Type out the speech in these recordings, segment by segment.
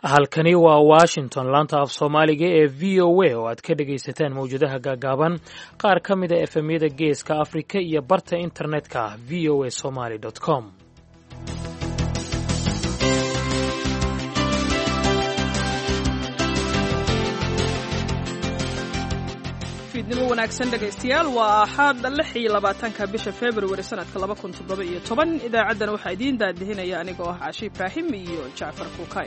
halkani waa Washington laanta af Soomaaliga ee VOA oo aad ka dhagaysataan mawjadaha gaagaaban qaar ka mid ah FM-yada Geeska Afrika iyo barta internetka voasomali.com. fiidnimo wanaagsan dhagaystayaal waa axad 26 bisha February sanadka 2017 idaacadan waxa idin daadihinaya aniga oo Caashi Ibrahim iyo Jaafar Kuukay.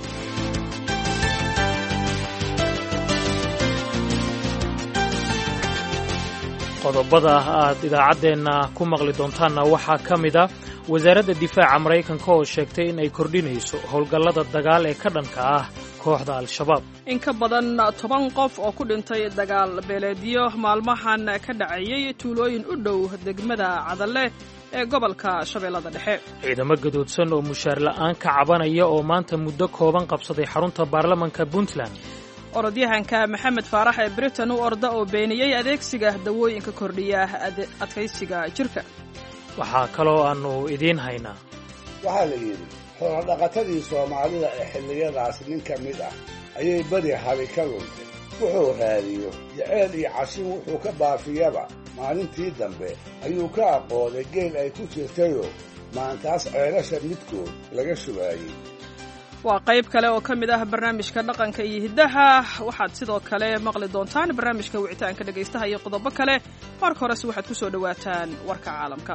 qodobada aad idaacadeena ku maqli doontaanna waxaa ka mid ah wasaaradda difaaca Mareykanka oo sheegtay in ay kordhinayso howlgallada dagaal ee ka dhanka ah kooxda Al-Shabaab. In ka badan 10 qof oo ku dhintay dagaal beeleedyo maalmahan ka dhacayay tuulooyin u dhow degmada Cadalle ee gobolka Shabeellada Dhexe. Ciidamo gadoodsan oo mushaar la'aan ka cabanaya oo maanta muddo kooban qabsaday xarunta baarlamaanka Puntland. orodyahanka Maxamed Faarax ee Britain uu orda oo beeniyay adeegsiga dawooyinka kordhiya adkaysiga jirka. Waxaa kaloo aanu idiin haynaa. Waxaa la yiri xoolo dhaqatadii Soomaalida ee xilliyadaas nin ka mid ah ayay bari hali ka luntay. Wuxuu raadiyo jacayl iyo cashin wuxuu ka baafiyaba maalintii dambe ayuu ka aqooday geel ay ku jirtayo maantaas ceelasha midkood laga shubaayay. waa qayb kale oo ka mid ah barnaamijka dhaqanka iyo hidaha waxaad sidoo kale maqli doontaan barnaamijka wicitaanka dhagaystaha iyo qodobo kale marka hore waxaad ku soo dhawaataan warka caalamka.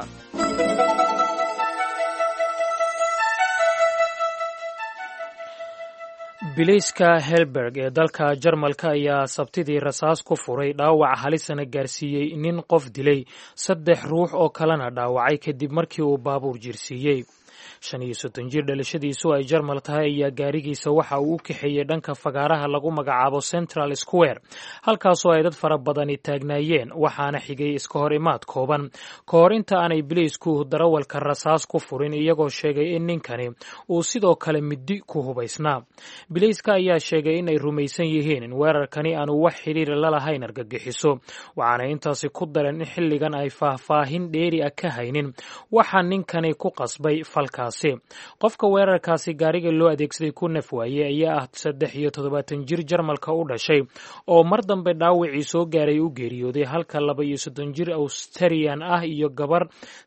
Biliiska Helberg ee dalka Jarmalka ayaa sabtidii rasaas ku furay dhaawac halisana gaarsiiyey nin qof dilay 3 ruux oo kalena dhaawacay kadib markii uu baabuur jirsiiyey. 35 jir dhalashadiisu ay Jarmal tahay ayaa gaarigiisa waxa uu u kaxeeyay dhanka fagaaraha lagu magacaabo Central Square halkaasoo ay dad fara badani taagnaayeen waxaana xigay iska hor imaad kooban ka hor inta aanay biliisku darawalka rasaas ku furin iyagoo sheegay in ninkani uu sidoo kale midi ku hubaysnaa. Biliiska ayaa sheegay in ay rumaysan yihiin in weerarkani aanu wax xiriir la lahayn argagixiso waxaana intaasi ku daran in xilligan ay faahfaahin dheeri ah ka haynin waxa ninkani ku qasbay falkaas. qofka weerarkaasi gaariga loo adeegsaday ku nafwaayey ayaa ah 73 jir Jarmalka u dhashay oo mar dambe dhaawacii soo gaaray u geeriyooday halka 32 jir Australian ah iyo gabar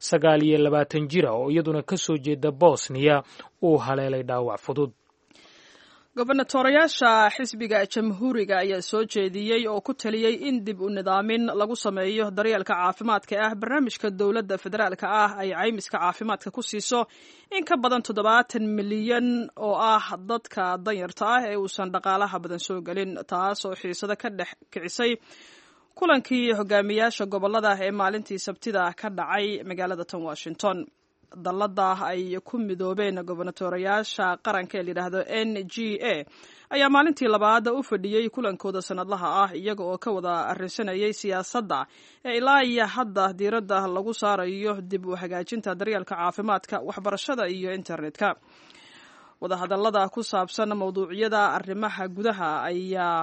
29 jir oo iyaduna ka soo jeeda Bosnia uu haleelay dhaawac fudud. gobernatorayaasha xisbiga jamhuuriga ayaa soo jeediyey oo ku taliyey in dib u nidaamin lagu sameeyo daryeelka caafimaadka ah barnaamijka dowladda federaalka ah ay caymiska caafimaadka ku siiso in ka badan 70 milyan oo ah dadka danyarta ah ee uusan dhaqaalaha badan soo gelin taas oo xiisada ka dhex kicisay kulankii hogaamiyaasha gobolada ee maalintii Sabtida ka dhacay magaalada tan Washington. dallada ay ku midoobeen gobernatorayaasha qaranka ee la yiraahdo NGA ayaa maalintii labaad u fadhiyay kulankooda sanadlaha ah iyaga oo ka wada arrinsanayay siyaasadda ee ilaa iyo hadda diiradda lagu saarayo dib u hagaajinta daryeelka caafimaadka waxbarashada iyo internetka. wadahadallada ku saabsan mawduucyada arrimaha gudaha ayaa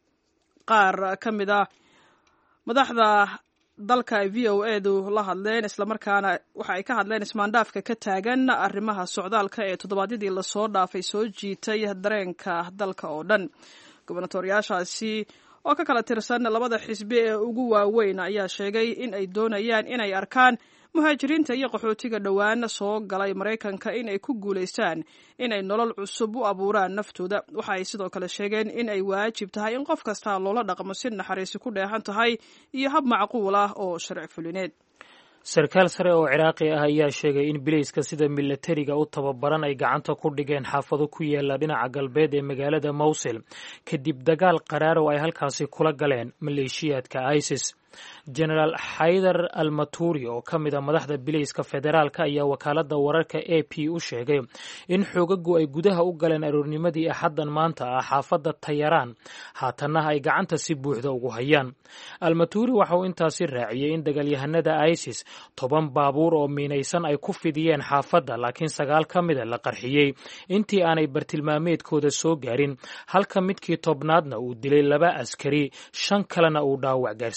qaar ka mid ah madaxda dalka VOA-du la hadleen isla markaana waxa ay ka hadleen ismaandhaafka ka taagan arrimaha socdaalka ee toddobaadyadii la soo dhaafay soo jiitay dareenka dalka oo dhan. gobernatorayaashaasi oo ka kala tirsan labada xisbi ee ugu waaweyn ayaa sheegay in ay doonayaan inay arkaan muhaajiriinta iyo qaxootiga dhowaan soo galay Mareykanka in ay ku guuleystaan in ay nolol cusub u abuuraan naftooda. waxa ay sidoo kale sheegeen in ay waajib tahay in qof kasta loola dhaqmo si naxariis ku dheehan tahay iyo hab macquul ah oo sharci fulineed. sarkaal sare oo Ciraaqi ah ayaa sheegay in biliiska sida militariga u tababaran ay gacanta ku dhigeen xaafado ku yaala dhinaca galbeed ee magaalada Mosul kadib dagaal qaraar oo ay halkaasi kula galeen maleeshiyaadka ISIS. General Haydar al-Maturi oo ka mid ah madaxda biliiska federaalka ayaa wakaaladda wararka AP u sheegay in xoogagu ay gudaha u galeen aroornimadii Axaddan maanta ah xaafadda Tayaraan haatanna ay gacanta si buuxda ugu hayaan. al-Maturi waxa uu intaasi raaciyay in dagaalyahanada ISIS 10 baabuur oo miinaysan ay ku fidiyeen xaafadda laakiin 9 ka mid ah la qarxiyey intii aanay bartilmaameedkooda soo gaarin halka midkii 10aadna uu dilay 2 askari 5 kalena uu dhaawac gaarsiiyey.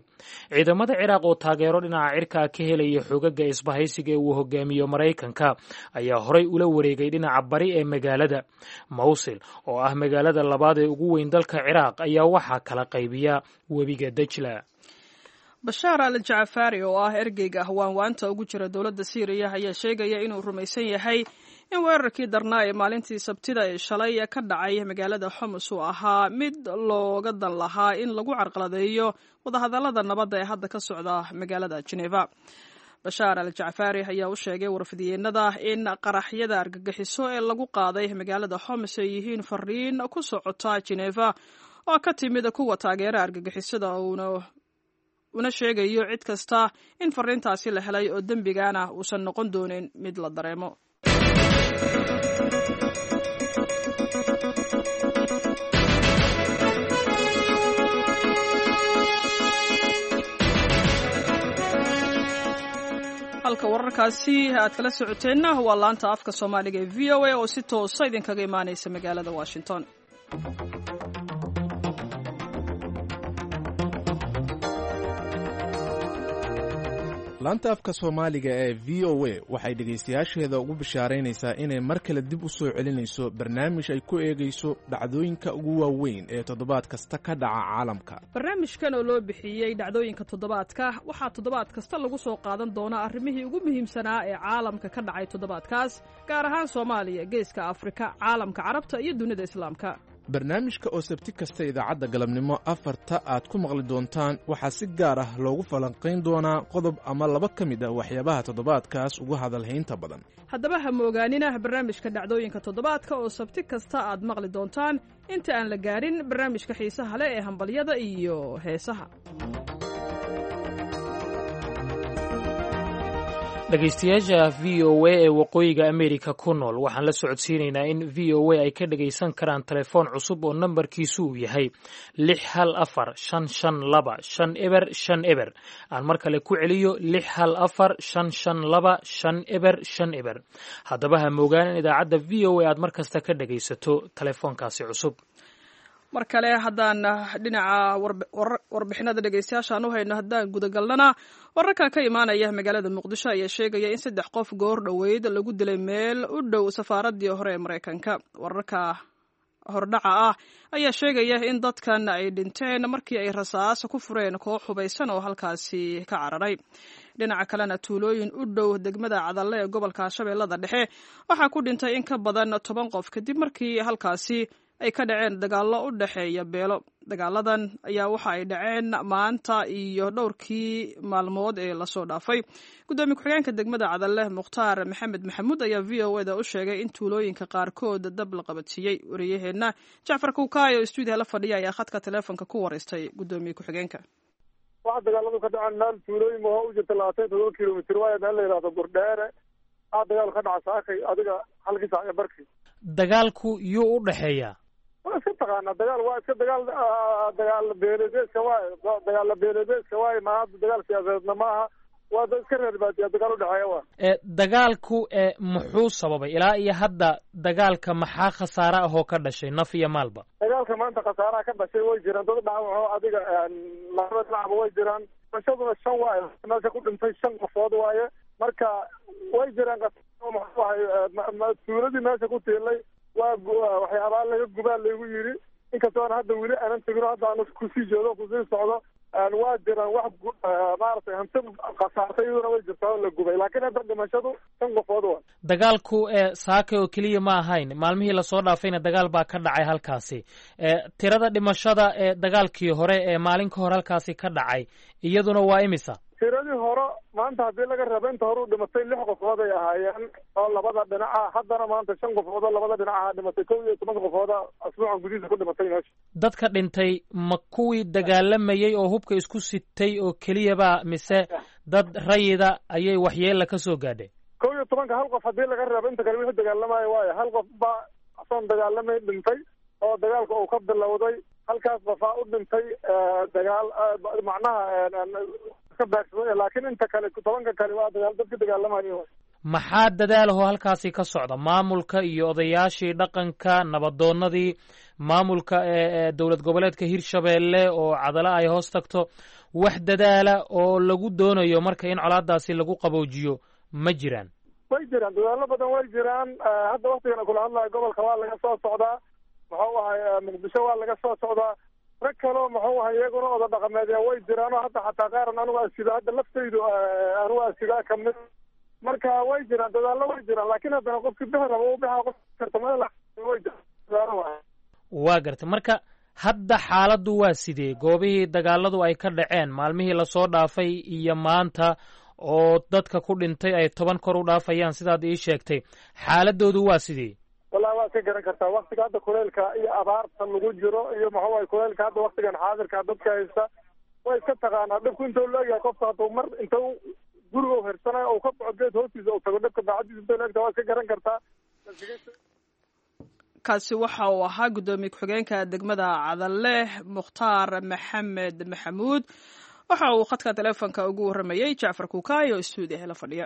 ciidamada ciraaq oo taageero dhinaca cirka ka helaya xoogaga isbahaysiga ee uu hogaamiyo Maraykanka ayaa horay ula wareegay dhinaca bari ee magaalada Mosul oo ah magaalada labaad ee ugu weyn dalka Ciraaq ayaa waxaa kala qaybiya webiga Dajla. Bashaar al-Jaafari oo ah ergeyga hawaan-waanta ugu jira dowladda Syria ayaa sheegaya inuu rumaysan yahay in weerarkii darnaa ee maalintii Sabtida ee shalay ka dhacay magaalada Homs uu ahaa mid looga dan lahaa in lagu carqaladeeyo wadahadallada nabadda ee hadda ka socda magaalada Geneva. Bashaar al-Jaafari ayaa u sheegay warfidiyeenada in qaraxyada argagixiso ee lagu qaaday magaalada Homs ay yihiin fariin ku socota Geneva oo ka timid kuwa taageera argagixisada una sheegayo cid kasta in fariintaasi la helay oo dembigana uusan noqon doonin mid la dareemo. halka wararkaasi aad kala socoteenna waa laanta afka Soomaaliga ee VOA oo si toos ah idinkaga imaanaysa magaalada Washington. laanta afka Soomaaliga ee VOA waxay dhageystayaasheeda ugu bishaaraynaysaa inay mar kale dib u soo celinayso barnaamij ay ku eegayso dhacdooyinka ugu waaweyn ee toddobaad kasta ka dhaca caalamka. Barnaamijkan oo loo bixiyay dhacdooyinka toddobaadka waxaa toddobaad kasta lagu soo qaadan doonaa arrimihii ugu muhiimsanaa ee caalamka ka dhacay toddobaadkaas, gaar ahaan Soomaaliya, Geeska Afrika, caalamka Carabta iyo dunida Islaamka. barnaamijka oo sabti kasta idaacadda galabnimo 4 aad ku maqli doontaan waxaa si gaar ah loogu falanqayn doonaa qodob ama laba ka mid ah waxyaabaha toddobaadkaas ugu hadalhaynta badan. haddaba ha moogaanina barnaamijka dhacdooyinka toddobaadka oo sabti kasta aad maqli doontaan inta aan la gaarin barnaamijka xiisaha leh ee hambalyada iyo heesaha. dhegaystayaasha VOA ee waqooyiga Amerika ku nool waxaan la socodsiinaynaa in VOA ay ka dhagaysan karaan telefoon cusub oo nambarkiisu uu yahay 614-552-500. aan mar kale ku celiyo 614-552-500. haddaba ha moogaan in idaacadda VOA aad mar kasta ka dhagaysato telefoonkaasi cusub. mar kale haddaan dhinaca warbixinada dhegaystayaasha aan u hayno haddaan gudagalnana wararka ka imaanaya magaalada Muqdisho ayaa sheegaya in 3 qof goor dhaweyd lagu dilay meel u dhow safaaradii hore ee Mareykanka. wararka hordhaca ah ayaa sheegaya in dadkan ay dhinteen markii ay rasaas ku fureen koox hubaysan oo halkaasi ka cararay. dhinaca kalena tuulooyin u dhow degmada Cadalle ee gobolka Shabeellada Dhexe waxaa ku dhintay in ka badan 10 qof kadib markii halkaasi ay ka dhaceen dagaallo u dhaxeeya beelo. dagaaladan ayaa waxa ay dhaceen maanta iyo dhowrkii maalmood ee la soo dhaafay. gudoomiye ku-xigeenka degmada Cadalle Mukhtaar Maxamed Maxamuud ayaa VOA u sheegay in tuulooyinka qaarkood dab la qabatiyay. wariyaheena Jacfar Kuukaayo oo stuudiga la fadhiya ayaa khadka telefoonka ku wareystay gudoomiye ku-xigeenka. waxa dagaaladu ka dhaceen meel tuulooyin oo u jirta 27 kiiloomitir waa meel la yiraahdo Burdheere. dagaal ka dhaca saakay adiga halkii saac ee barkii. dagaalku yuu u dhaxeeyaa waa iska taqaanaa dagaal waa iska dagaal beeleedka waaye ma dagaal siyaasadeedna maaha waa dad iska reer baadiya dagaal u dhaxeeya waa dagaalku muxuu sababay ilaa iyo hadda dagaalka maxaa khasaare ah oo ka dhashay naf iyo maalba dagaalka maanta khasaaraha ka dhashay way jiraan dad dhaawac adiga labada dhinacba way jiraan bashaduna 5 waaye meesha ku dhintay 5 qofood waaye marka way jiraan tuuladii meesha ku tiilay waa waxyaabaha laga gubaa lagu yiri inkastoo hadda weli aanan tegin hadda aan kusii joodo kusii socdo waa jiraan wax maartay hanti khasaartay iyaduna way jirtaa oo la gubay laakiin hadda dhimashadu 5 qofood waa dagaalku saaka oo kaliya ma ahayn maalmihii la soo dhaafayna dagaal baa ka dhacay halkaasi. tirada dhimashada ee dagaalkii hore ee maalin ka hor halkaasi ka dhacay iyaduna waa imisa? tiradii hore maanta haddii laga rabo inta hore u dhimatay 6 qofood ay ahaayeen oo labada dhinaca haddana maanta 5 qofood oo labada dhinaca dhimatay 12 qofood asbuucan gudihiisa ku dhimatay meesha. dadka dhintay ma kuwii dagaalamayay oo hubka isku sitay oo keliyaba mise dad rayida ayay waxyeelo ka soo gaadhay? 12 hal qof haddii laga rabo inta kale wixii dagaalamaya waaye hal qof baa asoon dagaalamay dhintay oo dagaalka uu ka bilowday halkaas qofaa u dhintay dagaal macnaha laakiin inta kale 10 kale waa dagaal dadka dagaalamaya. maxaa dadaalahoo halkaasi ka socda maamulka iyo odayaashii dhaqanka nabadoonnadii maamulka dowlad goboleedka Hirshabeelle oo Cadale ay hoos tagto wax dadaala oo lagu doonayo marka in colaadaasi lagu qaboojiyo ma jiraan? way jiraan dadaalo badan way jiraan. hadda waktigana kula hadlayo gobolka waa laga soo socdaa, muxuu ahay muqdisho waa laga soo socdaa, rag kaloo muxuu ahay iyaguna oda dhaqameedya way jiraan oo hadda xataa qaaran anigu asido hadda laftaydu anigu asidaa kamid. marka way jiraan dadaalo way jiraan, laakiin haddana qofkii bixi rabo u bixa qof kartamada way jiraan. waa gartay. marka hadda xaaladdu waa sidee? goobihii dagaaladu ay ka dhaceen maalmihii lasoo dhaafay iyo maanta oo dadka ku dhintay ay 10 kor u dhaafayaan sidaad ii sheegtay, xaaladoodu waa sidee? wallahi waad ka garan kartaa waktiga hadda kuleylka iyo abaarta lagu jiro iyo muxuu ahay kuleylka hadda waktigan xaadirka dadka haysta way iska taqaanaa dhibku intuu leeyahay. qofka hadduu mar intuu guriga u hirsanayo oo ka baxo geed hoostiisa uu tago dhibka daacadiisa intuu leegtahay waad ka garan kartaa. kaasi waxa uu ahaa guddoomiye ku-xigeenka degmada Cadalle Mukhtaar Maxamed Maxamuud. waxa uu khadka teleefonka ugu waramayay Jacfar Kukaay oo stuudiyaha la fadhiya.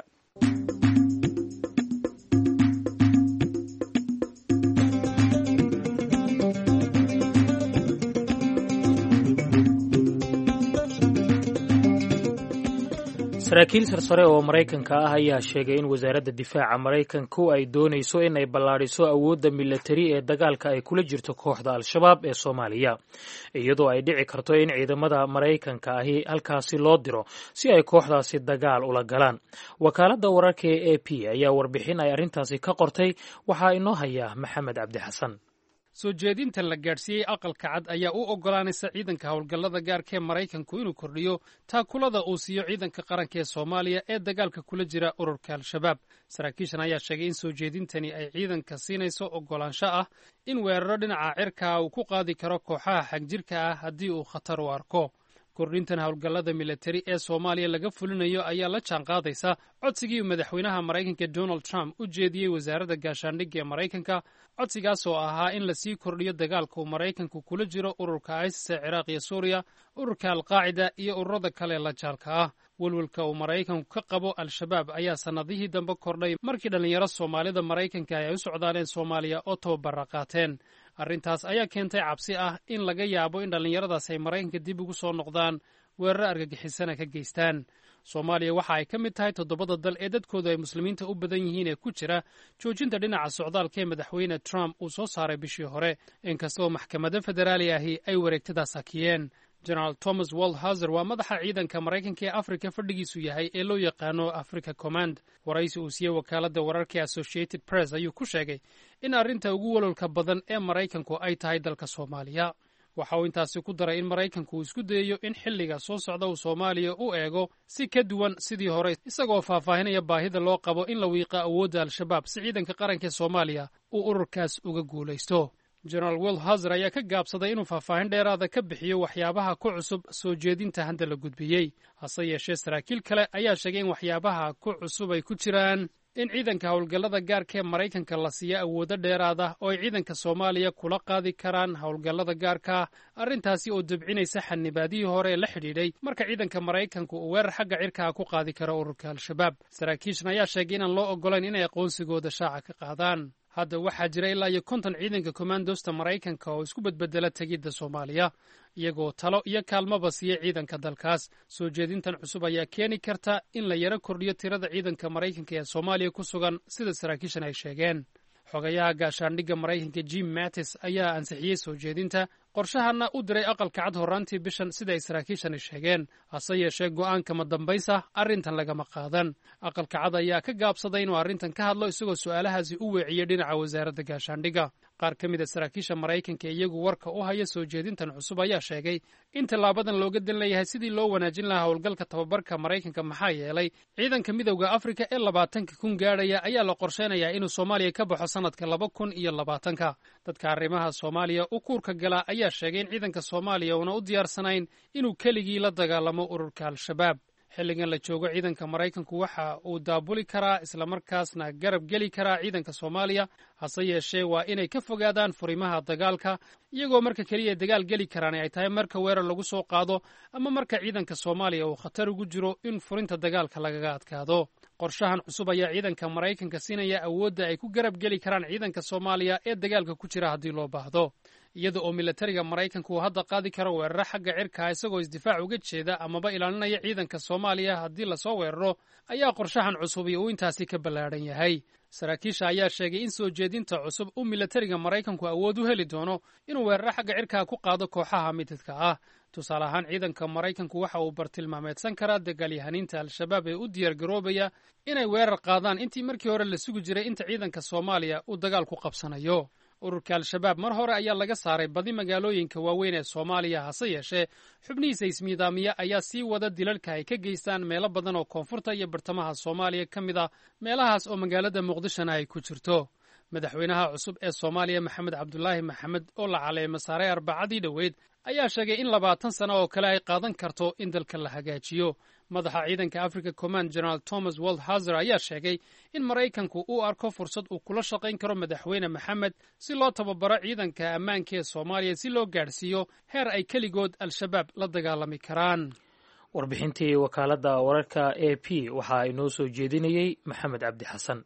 saraakiil sarsare oo Maraykanka ah ayaa sheegay in wasaaradda difaaca Maraykanku ay doonayso in ay ballaadhiso awoodda militari ee dagaalka ay kula jirto kooxda Al-Shabaab ee Soomaaliya, iyadoo ay dhici karto in ciidamada Maraykanka ahi halkaasi loo diro si ay kooxdaasi dagaal ula galaan. wakaaladda wararka ee AP ayaa warbixin ay arrintaasi ka qortay. waxaa inoo haya Maxamed Cabdi Xasan. soo jeedinta la gaadhsiiyey aqalka cad ayaa u oggolaanaysa ciidanka howlgallada gaarka ee Maraykanku inuu kordhiyo taakulada uu siiyo ciidanka qaranka ee Soomaaliya ee dagaalka kula jira ururka Al-Shabaab. saraakiishan ayaa sheegay in soo jeedintani ay ciidanka siinayso oggolaansho ah in weeraro dhinaca cirka uu ku qaadi karo kooxaha xagjirka ah haddii uu khatar u arko. kordhintan howlgallada militari ee Soomaaliya laga fulinayo ayaa la jaanqaadaysa codsigii madaxweynaha Maraykanka Donald Trump u jeediyey wasaaradda gaashaandhigga ee Maraykanka, codsigaas oo ahaa in la sii kordhiyo dagaalka uu Maraykanku kula jiro ururka ISIS ee Ciraaq iyo Suuriya, ururka Al-Qaacida iyo ururada kale la jaalka ah. walwalka uu Maraykanku ka qabo Al-Shabaab ayaa sanadihii dambe kordhay markii dhalinyaro Soomaalida Maraykanka ay u socdaaleen Soomaaliya oo tababar qaateen. arrintaas ayaa keentay cabsi ah in laga yaabo in dhallinyaradaas ay Maraykanka dib ugu soo noqdaan weeraro argagixisana ka geystaan. Soomaaliya waxa ay ka mid tahay 7 dal ee dadkoodu ay muslimiinta u badan yihiin ee ku jira joojinta dhinaca socdaalka ee madaxweyne Trump uu soo saaray bishii hore, inkastoo maxkamada federaali ahi ay wareegtadaas hakiyeen. General Thomas Waldhauser waa madaxa ciidanka Maraykanka ee Afrika fadhigiisu yahay ee loo yaqaano Africa Command. waraysi uu siiyey wakaaladda wararka Associated Press ayuu ku sheegay in arrinta ugu walwalka badan ee Maraykanku ay tahay dalka Soomaaliya. waxa uu intaasi ku daray in Maraykanku uu isku dayayo in xilliga soo socda uu Soomaaliya u eego si ka duwan sidii hore, isagoo faahfaahinaya baahida loo qabo in la wiiqo awoodda Al-Shabaab si ciidanka qaranka ee Soomaaliya uu ururkaas uga guulaysto. General Waldhauser ayaa ka gaabsaday inuu faahfaahin dheeraada ka bixiyo waxyaabaha ku cusub soo jeedinta hadda la gudbiyey. hase yeeshee saraakiil kale ayaa sheegay in waxyaabaha ku cusub ay ku jiraan in ciidanka howlgallada gaarka ee Maraykanka la siiyo awoodo dheeraada oo ay ciidanka Soomaaliya kula qaadi karaan howlgallada gaarka, arrintaasi oo dabcinaysa xanibaadihii hore ee la xidhiidhay marka ciidanka Maraykanku uu weerar xagga cirka ku qaadi karo ururka Al-Shabaab. saraakiishan ayaa sheegay inaan loo oggolayn inay aqoonsigooda shaaca ka qaadaan. hadda waxaa jira ilaa iyo 50 ciidanka commandosta Maraykanka oo isku bedbedela tegidda Soomaaliya, iyagoo talo iyo kaalmaba siiyey ciidanka dalkaas. soo jeedintan cusub ayaa keeni karta in la yara kordhiyo tirada ciidanka Maraykanka ee Soomaaliya ku sugan sida saraakiishan ay sheegeen. xogayaha gaashaandhigga Maraykanka Jim Mattis ayaa ansixiyey soo jeedinta, qorshahana u diray aqalka cad horraantii bishan sida ay saraakiishani sheegeen. hase yeeshee go'aanka ma dambaysa arrintan lagama qaadan. aqalka cad ayaa ka gaabsaday inuu arrintan ka hadlo, isagoo su'aalahaasi u weeciyey dhinaca wasaaradda gaashaandhigga. qaar ka mid a saraakiisha Maraykanka iyagu warka u haya soo jeedintan cusub ayaa sheegay in tallaabadan looga dan leeyahay sidii loo wanaajin lahaa howlgalka tababarka Maraykanka, maxaa yeelay ciidanka midowda Afrika ee 20,000 gaadhaya ayaa la qorsheynayaa inuu Soomaaliya ka baxo sanadka 2020. dadka arrimaha Soomaaliya u kuurka gala ayaa sheegay in ciidanka Soomaaliya uuna u diyaarsanayn inuu keligii la dagaalamo ururka Al-Shabaab. xilligan la joogo ciidanka Maraykanku waxa uu daabuli karaa islamarkaasna garab geli karaa ciidanka Soomaaliya, hase yeeshee waa inay ka fogaadaan furimaha dagaalka, iyagoo marka keliya dagaal geli karaan ay tahay marka weerar lagu soo qaado ama marka ciidanka Soomaaliya uu khatar ugu jiro in furinta dagaalka lagaga adkaado. qorshahan cusub ayaa ciidanka Maraykanka siinaya awoodda ay ku garab geli karaan ciidanka Soomaaliya ee dagaalka ku jira haddii loo baahdo. iyada oo milatariga maraykanku uu hadda qaadi karo weeraro xagga cirka isagoo isdifaac uga jeeda amaba ilaalinaya ciidanka soomaaliya haddii lasoo weeraro ayaa qorshahan cusub iyo uu intaasi ka ballaadhan yahay saraakiisha ayaa sheegay in soo jeedinta cusub uu milatariga maraykanku awood u heli doono inuu weeraro xagga cirka ku qaado kooxaha midadka ah tusaale ahaan ciidanka maraykanku waxa uu bartilmaameedsan karaa dagaalyahaniinta al-shabaab ee u diyaargaroobaya inay weerar qaadaan intii markii hore la sugi jiray inta ciidanka soomaaliya uu dagaal ku qabsanayo ururka al-shabaab mar hore ayaa laga saaray badi magaalooyinka waaweyn ee soomaaliya hase yeeshee xubnihiisa ismiidaamiya ayaa sii wada dilalka ay ka geystaan meelo badan oo koonfurta iyo bartamaha soomaaliya ka mid a meelahaas oo magaalada muqdishona ay ku jirto madaxweynaha cusub ee soomaaliya maxamed cabdulaahi maxamed oo la caleemo saaray arbacadii dhoweyd ayaa sheegay in 20 sano oo kale ay qaadan karto in dalka la hagaajiyo madaxa ciidanka Africa Command General Thomas Waldhauser ayaa sheegay in Maraykanku uu arko fursad uu kula shaqayn karo madaxweyne Maxamed si loo tababaro ciidanka ammaanka ee Soomaaliya si loo gaarsiiyo heer ay kaligood al-shabaab la dagaalami karaan warbixintii wakaaladda wararka AP waxa inoo soo jeedinayay Maxamed Cabdi Xasan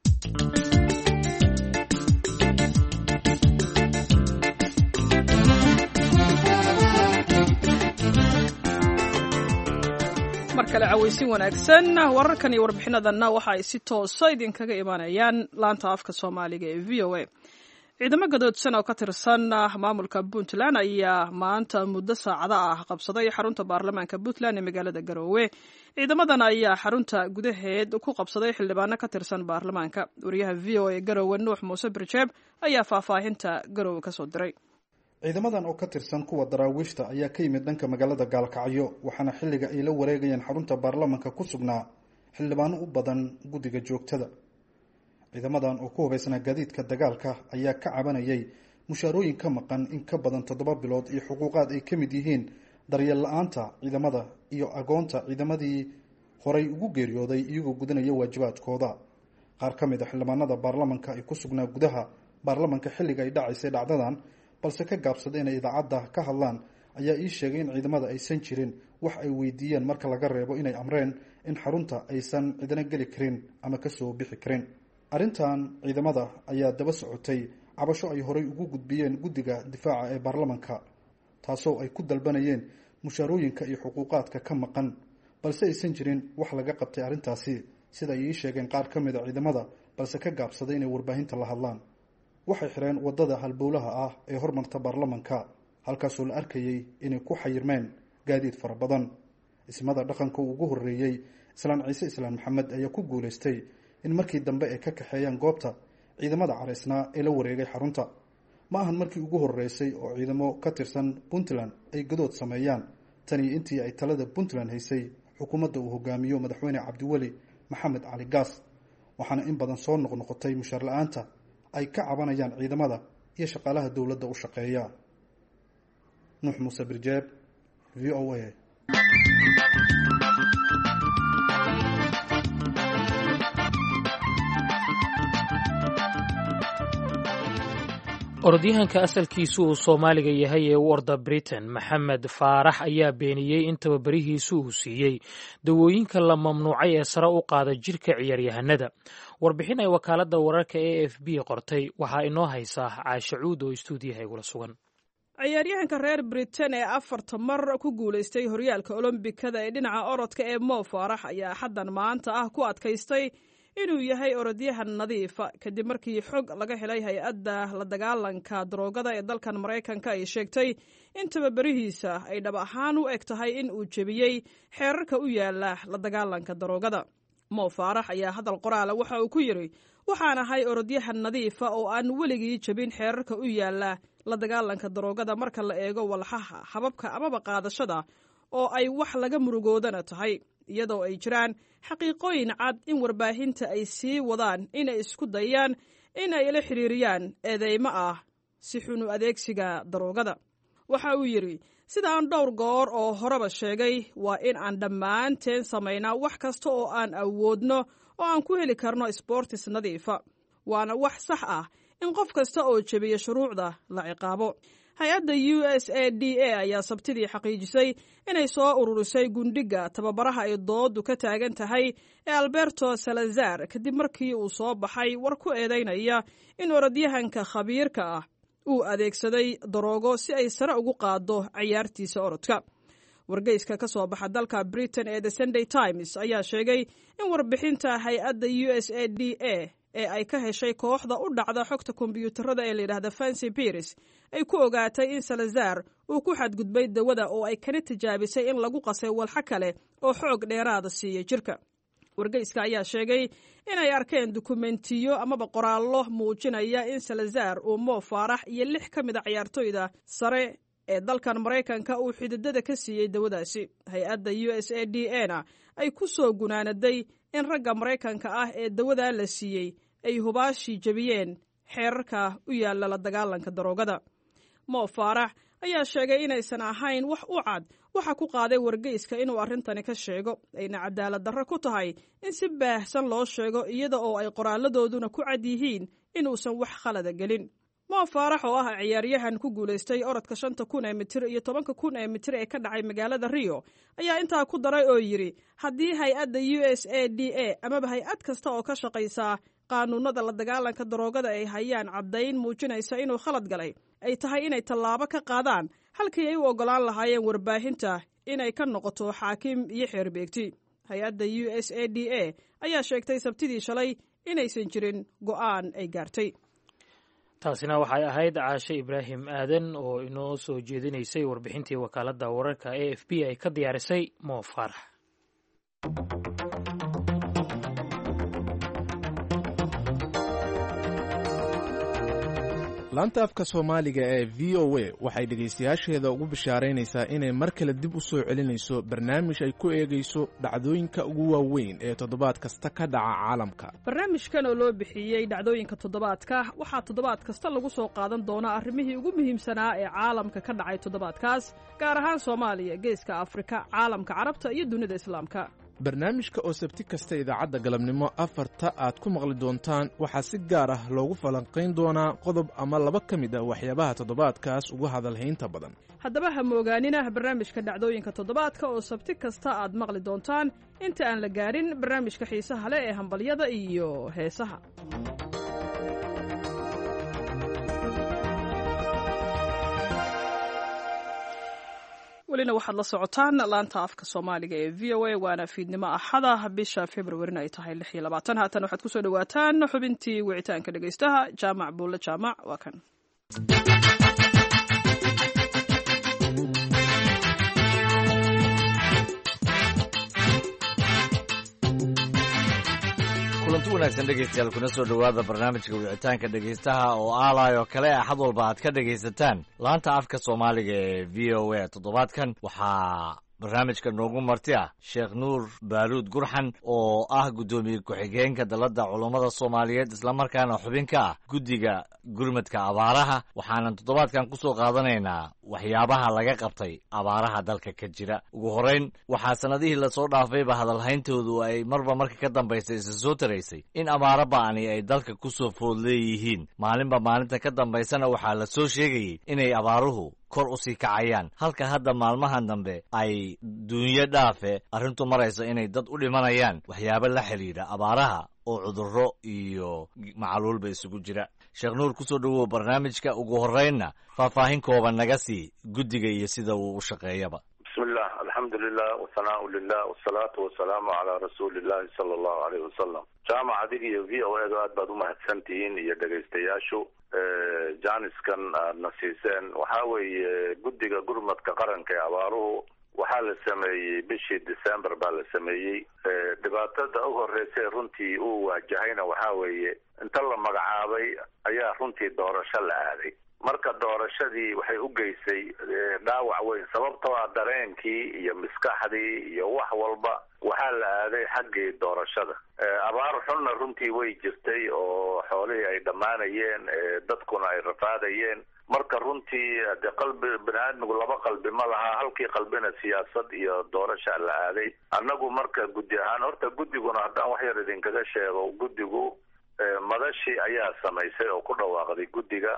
markale cawaysin wanaagsan wararkan iyo warbixinadanna waxa ay si toosa idinkaga imaanayaan laanta afka Soomaaliga ee VOA ciidamo gadoodsan oo ka tirsan maamulka Puntland ayaa maanta muddo saacada ah qabsaday xarunta baarlamaanka Puntland ee magaalada Garowe ciidamadan ayaa xarunta gudaheed ku qabsaday xildhibaano ka tirsan baarlamaanka wariyaha VOA Garowe Nuux Muuse Birjeeb ayaa faahfaahinta Garowe ka soo diray ciidamadan oo ka tirsan kuwa daraawiishta ayaa ka yimid dhanka magaalada Gaalkacyo waxaana xilliga ay la wareegayeen xarunta baarlamaanka ku sugnaa xildhibaano u badan guddiga joogtada ciidamadan oo ku hubaysnaa gaadiidka dagaalka ayaa ka cabanayay mushaarooyin ka maqan in ka badan 7 bilood iyo xuquuqaad ay ka mid yihiin daryeel la'aanta ciidamada iyo agoonta ciidamadii horay ugu geeriyooday iyagoo gudanaya waajibaadkooda qaar ka mid ah xildhibaanada baarlamaanka ay ku sugnaa gudaha baarlamaanka xilliga ay dhacaysay dhacdadan balse ka gaabsaday inay idaacadda ka hadlaan ayaa ii sheegay in ciidamada aysan jirin wax ay weydiiyeen marka laga reebo inay amreen in xarunta aysan cidna geli karin ama ka soo bixi karin arrintan ciidamada ayaa daba socotay cabasho ay horay ugu gudbiyeen guddiga difaaca ee baarlamaanka taasoo ay ku dalbanayeen mushaarooyinka iyo xuquuqaadka ka maqan balse aysan jirin wax laga qabtay arrintaasi sida ay ii sheegeen qaar ka mid a ciidamada balse ka gaabsaday inay warbaahinta la hadlaan waxay xireen wadada halbowlaha ah ee hormarta baarlamaanka halkaasoo la arkayay inay ku xayirmeen gaadiid fara badan ismada dhaqanka ugu horeeyay islaan ciise islaan maxamed ayaa ku guuleystay in markii dambe ay ka kaxeeyaan goobta ciidamada caraysnaa ee la wareegay xarunta ma ahan markii ugu horeysay oo ciidamo ka tirsan Puntland ay gadood sameeyaan tani intii ay talada Puntland haysay xukuumadda uu hogaamiyo madaxweyne Cabdiweli Maxamed Cali Gaas waxaana in badan soo noqnoqotay mushaar la'aanta ay ka cabanayaan ciidamada iyo shaqaalaha dawladda u shaqeeya Nuux Muuse Birjeeb VOA orodyahanka asalkiisu uu Soomaaliga yahay ee u orda Britain Maxamed Faarax ayaa beeniyey in tababarihiisu uu siiyey dawooyinka la mamnuucay ee sare u qaada jirka ciyaaryahanada warbixin ay wakaaladda wararka AFP qortay waxaa inoo haysaa Caasha Cuud oo istuudiyaha igula sugan ciyaaryahanka reer Britain ee 4 mar ku guuleystay horyaalka Olombikada ee dhinaca orodka ee Mo Faarax ayaa xaddan maanta ah ku adkaystay inuu yahay orodyahan nadiifa kadib markii xog laga helay hay-adda la dagaalanka daroogada ee dalkan Mareykanka ay sheegtay in tababarihiisa ay dhab ahaan u eg tahay in uu jebiyey xeerarka u yaala la dagaalanka daroogada Mo Faarax ayaa hadal qoraal waxa uu ku yiri waxaan ahay orodyahan nadiifa oo aan weligii jebin xeerarka u yaala la dagaalanka daroogada marka la eego walxaha hababka amaba qaadashada oo ay wax laga murugoodana tahay iyadoo ay jiraan xaqiiqooyin cad in warbaahinta ay sii wadaan inay isku dayaan in ay la xiriiriyaan eedeymo ah si xun u adeegsiga daroogada waxa uu yiri sida aan dhowr goor oo horeba sheegay waa in aan dhammaanteen samaynaa wax kasta oo aan awoodno oo aan ku heli karno sportis nadiifa waana wax sax ah in qof kasta oo jebiya shuruucda la ciqaabo hay-adda USADA ayaa sabtidii xaqiijisay inay soo ururisay gundhiga tababaraha ay doodu ka taagan tahay ee Alberto Salazar kadib markii uu soo baxay war ku eedeynaya in orodyahanka khabiirka ah uu adeegsaday daroogo si ay sare ugu qaaddo ciyaartiisa orodka. wargeyska ka soo baxa dalka Britain ee The Sunday Times ayaa sheegay in warbixinta hay-adda USADA ee ay ka heshay kooxda u dhacda xogta kombiyuutarada ee la yidhaahda Fancy Bears ay ku ogaatay in Salazar uu ku xadgudbay dawada oo ay kana tijaabisay in lagu qasay walxa kale oo xoog dheeraada siiya jirka. wargeyska ayaa sheegay inay arkeen dukumentiyo amaba qoraallo muujinaya in Salazar uu Mo Farah iyo 6 ka mid a ciyaartoyda sare ee dalkan Mareykanka uu xididada ka siiyey dawadaasi. hay-adda USADA ay ku soo gunaanaday in ragga Mareykanka ah ee dawada la siiyey ay hubaashi jabiyeen xeerarka u yaala la dagaalanka daroogada. Mo Farah ayaa sheegay inaysan ahayn wax u cad waxa ku qaaday wargeyska inuu arrintani ka sheego, ayna cadaalad darro ku tahay in si baahsan loo sheego iyada oo ay qoraalladooduna ku cad yihiin inuusan wax khalada gelin. Mo Farah oo ah ciyaaryahan ku guulaystay orodka 5,000 mitir iyo 10,000 mitir ee ka dhacay magaalada Rio ayaa intaa ku daray oo yiri haddii hay-adda USADA amaba hay-ad kasta oo ka shaqaysa qaanuunada la dagaalanka daroogada ay hayaan caddayn muujinaysa inuu khalad galay ay tahay inay tallaabo ka qaadaan halkii ay u ogolaan lahaayeen warbaahinta inay ka noqoto xaakim iyo xeerbeegti. hay-adda USADA ayaa sheegtay Sabtidii shalay inaysan jirin go'aan ay gaartay. taasina waxay ahayd Caashe Ibraahim Aadan oo inoo soo jeedinaysay warbixintii wakaaladda wararka AFP ay ka diyaarisay Mo Farah. laanta afka soomaaliga ee VOA waxay dhegaystayaasheeda ugu bishaaraynaysaa inay mar kale dib u soo celinayso barnaamij ay ku eegayso dhacdooyinka ugu waaweyn ee toddobaad kasta ka dhaca caalamka. barnaamijkan oo loo bixiyey dhacdooyinka toddobaadka waxaa toddobaad kasta lagu soo qaadan doonaa arrimihii ugu muhiimsanaa ee caalamka ka dhacay toddobaadkaas, gaar ahaan Soomaaliya, Geeska Afrika, caalamka Carabta iyo dunida Islaamka. barnaamijka oo sabti kasta idaacadda galabnimo 4 aad ku maqli doontaan waxaa si gaar ah loogu falanqayn doonaa qodob ama 2 ka mid ah waxyaabaha toddobaadkaas ugu hadalhaynta badan. haddaba ha moogaanina barnaamijka dhacdooyinka toddobaadka oo sabti kasta aad maqli doontaan inta aan la gaarin barnaamijka xiisaha leh ee hambalyada iyo heesaha. welina waxaad la socotaan laanta afka Soomaaliga ee VOA, waana fiidnimo Axada bisha February ay tahay 26. haatan waxaad ku soo dhawaataan xubintii wicitaanka dhageystaha. Jaamac Buulle Jaamac waa kan. kulanti wanaagsan dhegaystayaal, kuna soo dhowaada barnaamijka wicitaanka dhegaystaha oo aalaay oo kale axad walba aad ka dhegaysataan laanta afka Soomaaliga ee VOA. toddobaadkan waxaa barnaamijka noogu marti ah Sheekh Nuur Baaruud Gurxan oo ah guddoomiye ku-xigeenka dalladda culummada Soomaaliyeed islamarkaana xubin ka ah guddiga gurmadka abaaraha. waxaanan toddobaadkan ku soo qaadanaynaa waxyaabaha laga qabtay abaaraha dalka ka jira. ugu horeyn waxaa sanadihii lasoo dhaafayba hadalhayntoodu ay marba marka ka dambaysa isa soo taraysay in abaaro ba'ani ay dalka ku soo food leeyihiin. maalinba maalinta ka dambaysana waxaa la soo sheegayey inay abaaruhu kor u sii kacayaan, halka hadda maalmahan dambe ay duunyo dhaafe arrintu marayso inay dad u dhimanayaan waxyaabo la xidhiidha abaaraha oo cudurro iyo macaluulba isugu jira. Sheekh Nuur, ku soo dhowow barnaamijka. ugu horreynna faahfaahin kooban naga sii guddiga iyo sida uu u shaqeeyaba. bismillah, alxamdulilah, wasanaau lilah, wasalaatu wasalaamu calaa rasuulillahi sala allahu aleyh wasalam. jaamac, adiga iyo v o edu aad baad u mahadsantihiin iyo dhegaystayaashu jaaniskan aadna siiseen. waxaa weeye guddiga gurmadka qaranka ee abaaruhu waxaa la sameeyey bishii December baa la sameeyey. dhibaatada u horreysay runtii uu waajahayna waxaa weeye inta la magacaabay ayaa runtii doorasho la aaday. marka doorashadii waxay u geysay dhaawac weyn, sababtoo ah dareenkii iyo maskaxdii iyo wax walba waxaa la aaday xaggii doorashada. abaar xunna runtii way jirtay oo xoolihii ay dhammaanayeen, dadkuna ay rafaadayeen. marka runtii de qalbi biniaadmigu 2 qalbi ma laha, halkii qalbina siyaasad iyo doorasha la aaday. annagu marka guddi ahaan, horta guddiguna haddaan wax yar idinkaga sheego, guddigu madashii ayaa samaysay oo ku dhawaaqday guddiga.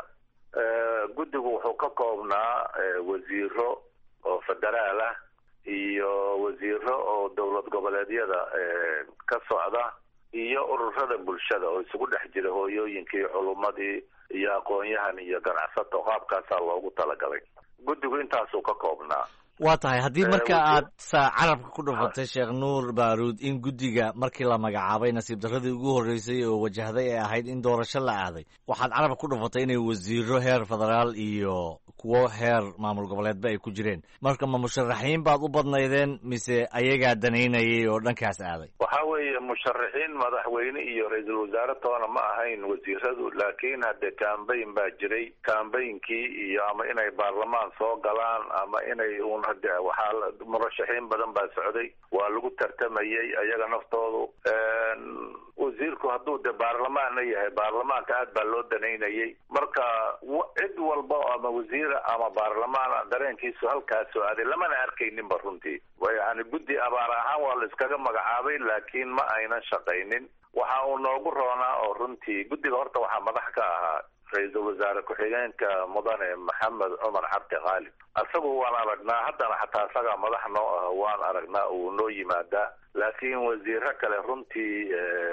guddigu wuxuu ka koobnaa wasiiro oo federaal ah iyo wasiiro oo dowlad goboleedyada ka socda iyo ururada bulshada oo isugu dhex jira hooyooyinkii, culummadii iyo aqoon-yahan iyo ganacsato. qaabkaasaa loogu talagalay. guddigu intaasuu ka koobnaa. waa tahay haddii marka aad carabka ku dhufatay sheekh nuur baaruud in guddiga markii la magacaabay nasiib darradii ugu horreysay oo wajahday ee ahayd in doorasho la aaday, waxaad carabka ku dhufatay inay wasiiro heer federaal iyo kuwo heer maamul goboleedba ay ku jireen. marka ma musharaxiin baad u badnaydeen mise ayagaa danaynayay oo dhankaas aaday? waxaa weeye musharaxiin madaxweyne iyo ra-iisul wasaare toona ma ahayn wasiiradu, laakiin hadde cambayn baa jiray. cambaynkii iyo ama inay baarlamaan soo galaan ama inay waxaa murashaxiin badan baa socday, waa lagu tartamayey ayaga naftoodu. wasiirku hadduu de baarlamaanna yahay, baarlamaanka aad baa loo danaynayay. marka cid walba ama wasiira ama baarlamaana dareenkiisu halkaasoo aaday lamana arkayninba runtii. yani guddi abaar ahaan waa la iskaga magacaabay, laakiin ma aynan shaqaynin. waxa uu noogu roonaa oo runtii guddiga horta waxaa madax ka ahaa ra-iisul wasaare ku-xigeenka mudane maxamed cumar cabdi qaalib. isagu waan aragnaa, haddana xataa isagaa madax noo ah, waan aragnaa uu noo yimaadaa. laakiin wasiiro kale runtii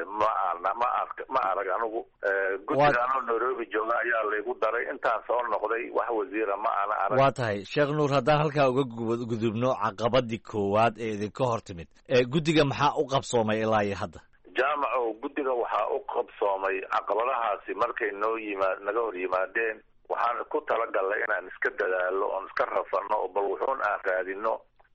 ma arag anigu. guddiga anoo Nairobi jooga ayaa laygu daray, intaan soo noqday wax wasiira ma ana arag. waa tahay sheekh nuur, haddaan halkaa uga gudubno caqabadii koowaad ee idinka hor timid, guddiga maxaa u qabsoomay ilaa iyo hadda? jaamaco, guddiga waxaa u qabsoomay caqabadahaasi markay naga hor yimaadeen. waxaan ku talagalnay inaan iska dadaalo, oon iska rafano, bal wuxuun aan raadino.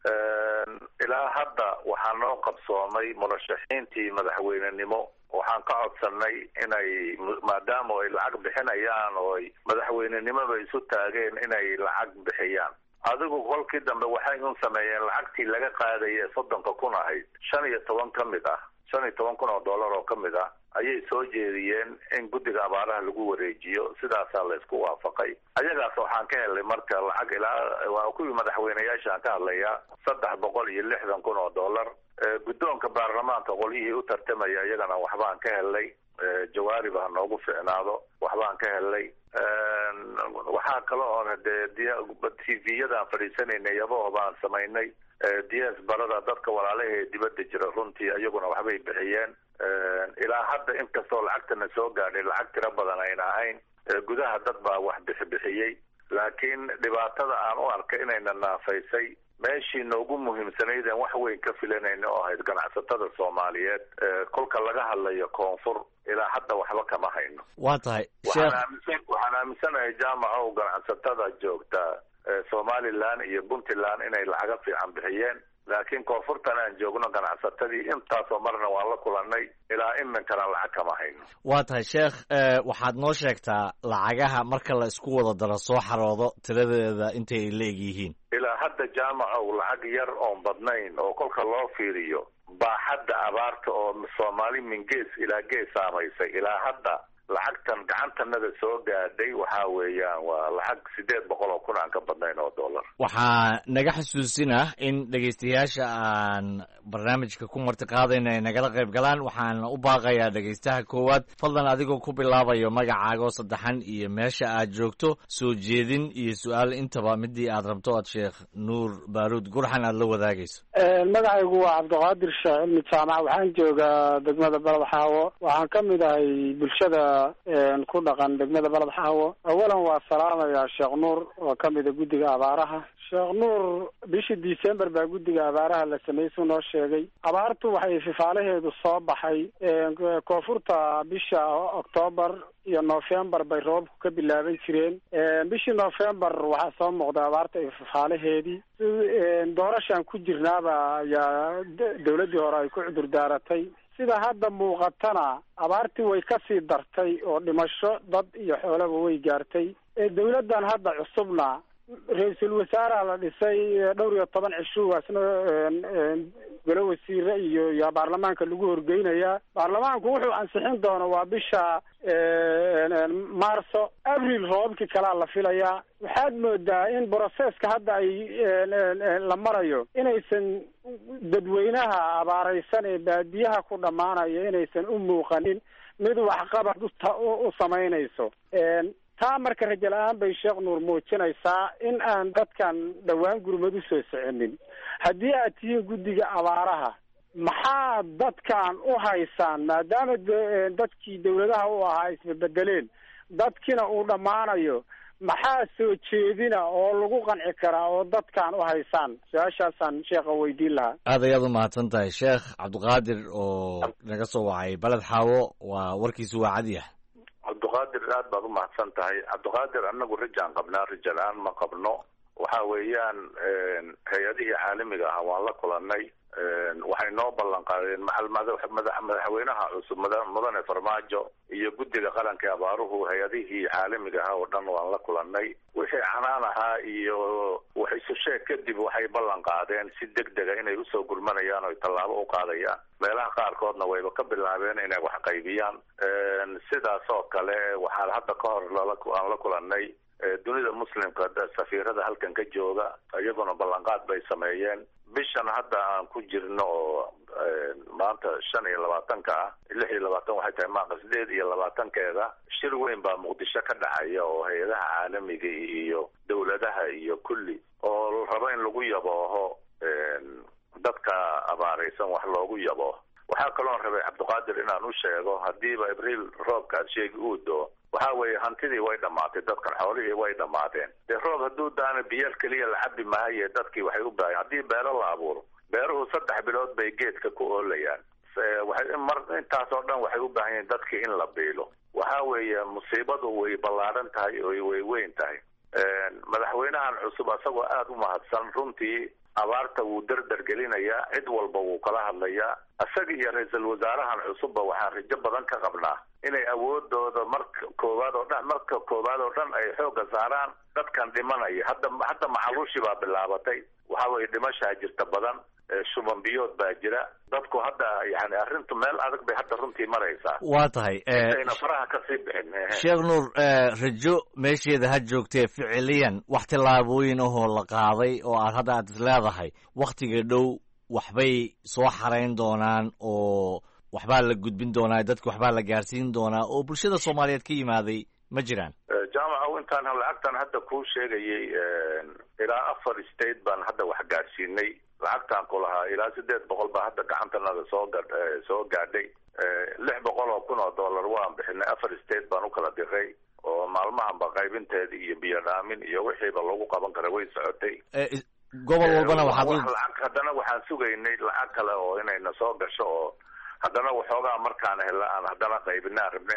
ilaa hadda waxaa noo qabsoomay murashaxiintii madaxweynenimo. waxaan ka codsanay inay maadaama ay lacag bixinayaan oo ay madaxweynenimoba isu taageen inay lacag bixiyaan. adigu kolkii dambe waxay un sameeyeen lacagtii laga qaadaya 30,000 ahayd 15 ka mid ah, 15,000 oo dollar oo ka mid ah ayay soo jeediyeen in guddiga abaaraha lagu wareejiyo. sidaasaa la isku waafaqay. ayagaas waxaan ka helnay marka lacag waa kuwii madaxweyneyaasha aan ka hadlayaa 360,000 oo dollar. guddoonka baarlamaanka qolyihii u tartamaya iyagana waxbaan ka helnay. jawaarib ha noogu ficnaado, waxbaan ka helnay. waxaa kale oo tvyadan fadhiisanayna yabaho baan samaynay. ds barada dadka walaalaha dibadda jira runtii iyaguna waxbay bixiyeen. ilaa hadda inkastoo lacagtana soo gaadhay lacag tiro badan ayna ahayn, gudaha dad baa wax bixiyey. laakiin dhibaatada aan u arkay inayna naafaysay meeshii noogu muhiimsanaydeen wax weyn ka filanayna oo ahayd ganacsatada Soomaaliyeed. kolka laga hadlayo koonfur ilaa hadda waxba kama hayno. waa tahay waxaan aaminsanahay jaamaco ganacsatada joogta Somaliland iyo Puntland inay lacaga fiican bixiyeen, laakiin koonfurtan aan joogno ganacsatadii intaasoo marna waan la kulannay, ilaa iminkana lacag kama hayno. waa tahay sheekh, waxaad noo sheegtaa lacagaha marka la isku wada daro soo xaroodo tiradeeda intay ay leeg yihiin? ilaa hadda jaamaco lacag yar oon badnayn oo kolka loo fiiriyo baaxadda abaarta oo Soomaali min gees ilaa gees saamaysay. ilaa hadda lacagtan gacantanada soo gaadhay waxaa weeyaan waa lacag 800,000 aan ka badnayn oo dollar. waxaa naga xasuusinah in dhegaystayaasha aan barnaamijka ku martiqaadayna ay nagala qayb galaan. waxaan u baaqayaa dhegaystaha koowaad, fadlan adigoo ku bilaabayo magacaago saddexan iyo meesha aad joogto, soo jeedin iyo su-aal intaba midii aad rabto aad sheekh nuur baaruud gurxan aad la wadaagayso. magacaygu waa cabdiqaadir sheekh cilmi jaamac, waxaan joogaa degmada Balad Xaawo. waxaan ka mid ahay bulshada ku dhaqan degmada Balad Xaawo. awalan waa salaamaya sheekh nuur oo ka mid ah guddiga abaaraha. sheekh nuur bishii December baa guddiga abaaraha la sameeyay soo noo sheegay. abaartu waxay fifaalaheedu soo baxay koonfurta bisha October iyo November bay roobku ka bilaaban jireen. bishii November waxaa soo muuqday abaarta iyo fifaalaheedii. doorashaan ku jirnaaba ayaa dawladdii hore ay ku cudur daaratay. sida hadda muuqatana abaartii way ka sii dartay oo dhimasho dad iyo xoolaba way gaartay. dawladdan hadda cusubna ra-iisul wasaaraha la dhisay 12 cisho asna golo wasiire iyo baarlamaanka lagu horgeynayaa. baarlamaanku wuxuu ansixin doona waa bisha Maarso. Abril roobkii kala la filayaa. waxaad moodaa in processka hadda ay la marayo inaysan dadweynaha abaaraysan ee baadiyaha ku dhamaanaya inaysan u muuqanin mid waxqabad u samaynayso. taa marka rajal aan bay sheekh nuur muujinaysaa in aan dadkan dhawaan gurmad u soo soconin. haddii aad tihiin guddiga abaaraha maxaa dadkan u haysaan maadaama dadkii dawladaha u ahaa isbebedeleen dadkina uu dhammaanayo maxaa soo jeedina oo lagu qanci karaa oo dadkan u haysaan? su-aashaasaan sheekha weydiin lahaa. aad ayaad u mahadsan tahay sheekh cabdiqaadir oo naga soo wacay beled xaawo. waa warkiisu waa cadyah. cabdiqaadir aad baad u mahadsan tahay. cabdiqaadir anagu rajaan qabnaa, raja la-aan ma qabno. waxa weeyaan hay-adihii caalamiga ah waan la kulanay. waxay noo ballan qaadeen madaxweynaha cusub mudane farmaajo iyo guddiga qaranka ee abaaruhu hay-adihii caalamiga ah oo dhan waan la kulanay. wixii canaan ahaa iyo wax isu sheeg kadib waxay ballan qaadeen si degdega inay usoo gurmanayaan oo tallaabo u qaadayaan. meelaha qaarkoodna wayba ka bilaabeen inay wax qaybiyaan. sidaas oo kale waxaa hadda ka hor aan la kulanay dunida muslimka safiirada halkan ka jooga, iyaguna ballanqaad bay sameeyeen. bishan hadda aan ku jirno oo maanta 25 ah 26 waxay tahay maaqa 28 shir weyn baa muqdisho ka dhacaya oo hay-adaha caalamiga iyo dawladaha iyo kulli oo raba in lagu yabooho dadka abaaraysan wax loogu yabo. waxaa kaloo rabay cabdiqaadir inaan u sheego hadiiba abriil roobka aad sheegi uu doo waxa weeye hantidii way dhamaatay, dadkan xoolihii way dhamaadeen. dee roob hadduu daana biyo keliya la cabi maaye dadkii waxay u baahan haddii beero la abuuro beeruhu 3 bilood bay geedka ku oolayaan. intaas oo dhan waxay u baahan yihiin dadkii in la biilo. waxa weeye musiibadu way ballaaran tahay oo way weyn tahay. madaxweynahan cusub asagoo aad u mahadsan runtii abaarta wuu dardar gelinayaa, cid walba wuu kala hadlayaa. isaga iyo ra-iisul wasaarahan cusubba waxaan rajo badan ka qabnaa inay awoodooda marka koowaad oo dhan ay xooga saaraan dadkan dhimanaya. hadda macaluushii baa bilaabatay. waxa weeye dhimashaa jirta badan, shuban biyood baa jira. dadku hadda yani arrintu meel adag bay hadda runtii maraysaa. waa tahay ayna faraha kasii bixin. sheekh nuur, rajo meesheeda ha joogtee ficiliyan wax tillaabooyin ahoo la qaaday oo aad is leedahay waktiga dhow waxbay soo xarayn doonaan oo waxbaa la gudbin doonaa, dadka waxbaa la gaarsiin doonaa oo bulshada Soomaaliyeed ka yimaaday ma jiraan? jaamaca intaan lacagtan hadda kuu sheegayay ilaa 4 state baan hadda wax gaarsiinay. lacagtaan ku lahaa ilaa 800 baa hadda gacantanada soo gaadhay. 600,000 oo dollar waan bixinay. 4 state baan u kala diray oo maalmahanba qaybinteeda iyo biyo dhaamin iyo wixiiba lagu qaban kara way socotay. gobol walbana haddana waxaan sugaynay lacag kale oo inayna soo gasho oo haddana waxoogaa markaan hela aan haddana qaybinaan rabnay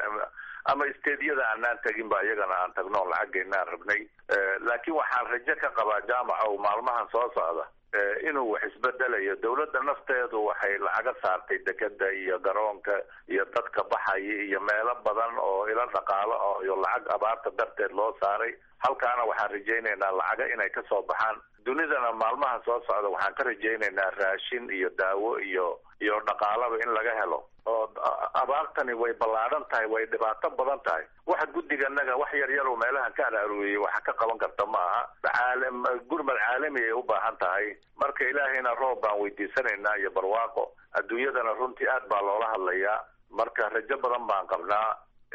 ama isteediyada aanaan tegin ba iyagana aan tagno lacageynaan rabnay. laakiin waxaan rajo ka qabaa jaamaca oo maalmahan soo socda inuu wax isbedelayo. dawladda nafteedu waxay lacaga saartay dekeda iyo garoonka iyo dadka baxaya iyo meelo badan oo ila dhaqaalo iyo lacag abaarta darteed loo saaray. halkaana waxaan rajaynaynaa lacaga inay ka soo baxaan. dunidana maalmaha soo socda waxaan ka rajaynaynaa raashin iyo daawo iyo dhaqaalaba in laga helo. oo abaartani way ballaaran tahay, way dhibaato badan tahay. waxa guddiganaga wax yar oo meelahan ka aruuriyay waxa ka qaban karta maaha. gurmad caalami ay u baahan tahay. marka ilaahayna roob baan weydiisanaynaa iyo barwaaqo. adduunyadana runtii aad baa loola hadlayaa. marka rajo badan baan qabnaa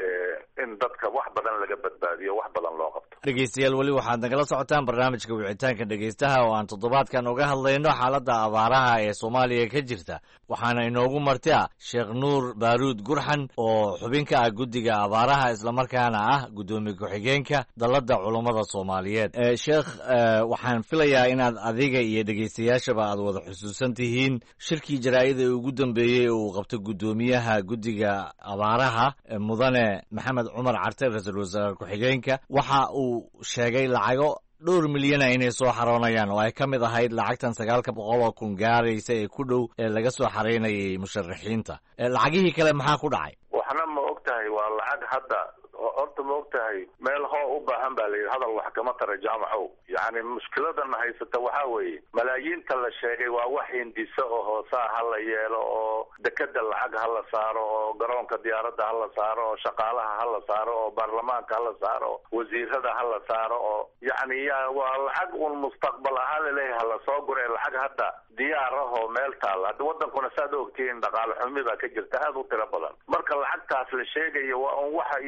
in dadka wax badan laga badbaadiyo, wax badan loo qabto. dhegeystayaal, weli waxaad nagala socotaan barnaamijka wicitaanka dhegeystaha oo aan toddobaadkan uga hadlayno xaaladda abaaraha ee Soomaaliya ka jirta. waxaana inoogu marti Sheekh Nuur Baaruud Gurxan oo xubin ka ah guddiga abaaraha islamarkaana ah gudoomiye ku-xigeenka dalladda culummada Soomaaliyeed. sheekh, waxaan filayaa inaad adiga iyo dhegeystayaashaba aad wada xusuusan tihiin shirkii jaraa'id ee ugu dambeeyey uu qabtay gudoomiyaha guddiga abaaraha mudane maxamed cumar carte, ra-iisul wasaare ku-xigeenka. waxa uu sheegay lacago 2 milyan inay soo xaroonayaan oo ay ka mid ahayd lacagtan 900,000 gaaraysa ee ku dhow ee laga soo xareynayay musharaxiinta. lacagihii kale maxaa ku dhacay? waxna ma ogtahay waa lacag hadda horta ma ogtahay meel hoo u baahan baa layidhi hadal wax kama tara jaamacow. yani mushkiladana haysata waxaa weeye malaayiinta la sheegay waa wax hindiso oo hoosaa ha la yeelo oo dekeda lacag ha la saaro oo garoonka diyaaradda ha la saaro oo shaqaalaha ha la saaro oo baarlamaanka ha la saaro oo wasiirada ha la saaro oo yani waa lacag un mustaqbal ahaan laleeyahay ha la soo guree lacag hadda diyaar ah oo meel taalla. hadda wadankuna saad ogtihiin dhaqaale xumi baa ka jirta aad u tiro badan. marka lacagtaas la sheegayo waa un waxa yani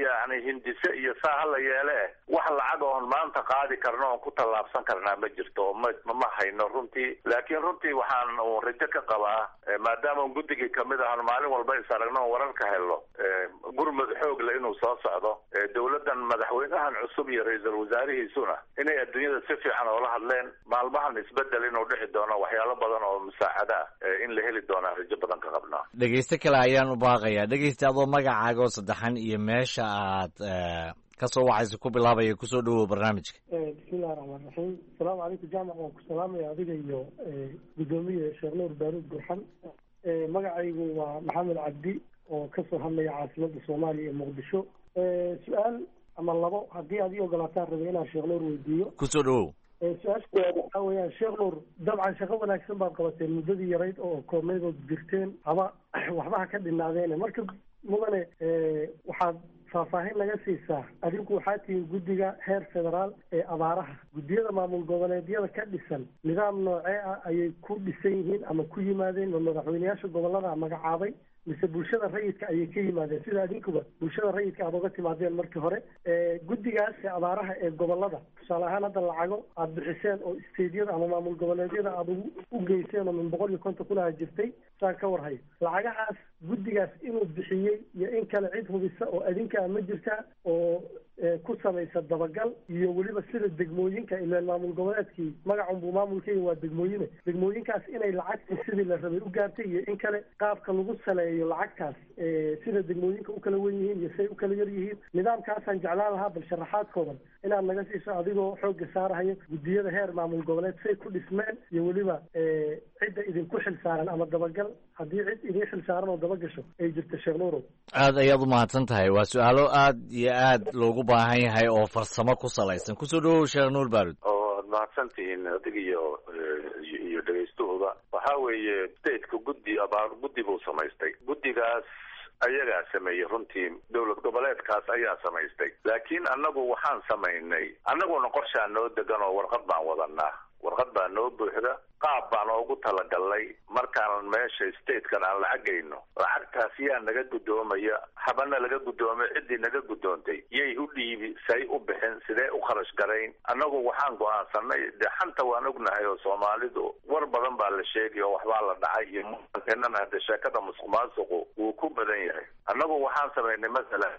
hindise iyo saa hala yeele wax lacag oon maanta qaadi karno oon ku tallaabsan karnaa ma jirto ma hayno runtii laakiin runtii waxaan rajo ka qabaa maadaama guddigii kamid ahan maalin walba is aragno oon wararka helno gurmud xoog le inuu soo socdo dowladdan madaxweynahan cusub iyo ra-iisul wasaarihiisuna inay adduunyada si fiican oola hadleen maalmahan isbedel inuu dhici doono waxyaalo badan oo musaacada in la heli doonaa rajo badan ka qabnaa. dhegeyste kale ayaan u baaqayaa. dhegeyste adoo magacaaga oo saddexan iyo meesha aad kasoo wacaysa ku bilaabaya kusoo dhawow barnaamijka. bismillahi raxmaan raxiim. asalaamu calaykum jaamac, waan ku salaamaya adiga iyo gudoomiye sheekh nuur baaruud burxan. magacaygu waa maxamed cabdi oo kasoo hadlaya caasimada soomaaliya ee muqdisho. su-aal ama labo haddii aad ii ogolaataan rabay inaan sheekh nuur weydiiyo. kusoo dhawow. su-aasha waxaa weeyaan sheekh nuur, dabcan shaqo wanaagsan baad qabateen muddadii yarayd oo koobnaydood jirteen ama waxba ha ka dhinaadeene. marka mudane waxaad faahfaahin naga siisaa, adinku waxaa tihiin guddiga heer federaal ee abaaraha. guddiyada maamul goboleedyada ka dhisan nidaam noocee ah ayay ku dhisan yihiin ama ku yimaadeen? ma madaxweyneyaasha gobolada magacaabay mise bulshada rayidka ayay ka yimaadeen sida adinkuba bulshada rayidka aad oga timaadeen markii hore? guddigaas abaaraha ee gobolada tusaale ahaan hadda lacago aad bixiseen oo isteedyada ama maamul goboleedyada aad u geyseen oo min 150 kuna jirtay saan ka warhayo, lacagahaas guddigaas inuu bixiyey iyo in kale cid hubisa oo adinkaa ma jirta oo ku samaysa dabagal iyo weliba sida degmooyinka ilaa maamul goboleedkii magacun buu maamulkeeya waa degmooyine, degmooyinkaas inay lacagtii sidii la rabay u gaartay iyo in kale qaabka lagu saleeyo lacagtaas sida degmooyinka u kala wen yihiin iyo say u kala yar yihiin. nidaamkaasaan jeclaan lahaa bal sharaxaadkoodan inaad naga siiso adigoo xoogga saarahayo guddiyada heer maamul goboleed say ku dhismeen iyo weliba cidda idinku xil saaran ama dabagal haddii cid idin xil saaran oo dabagasho ay jirto. sheekh nuurow aad ayaad u mahadsan tahay. waa su-aalo aad iyo aad loogu baahan yahay oo farsamo ku salaysan. kusoo dhawow sheekh nuur baarud. oo ad mahadsantihiin adiga iyo dhegeystuhuba. waxaa weeye stateka guddi buu samaystay. guddigaas ayagaa sameeyey runtii, dowlad goboleedkaas ayaa samaystay. laakiin annagu waxaan samaynay, annaguna qorshaa noo degan oo warqad baan wadanaa. warqad baa noo buuxda, qaab baan oogu talagalnay markaan meesha statekan aan lacagayno. lacagtaas yaa naga guddoomaya, habana laga guddoomay, ciddii naga guddoontay yay u dhiibi, say u bixin, sidee u kharash garayn. annagu waxaan go-aansanay, dee xanta waan ognahay oo soomaalidu war badan baa la sheegay oo waxbaa la dhacay iyo muankeennana hadde sheekada musuq maasuqu wuu ku badan yahay. annagu waxaan samaynay masalan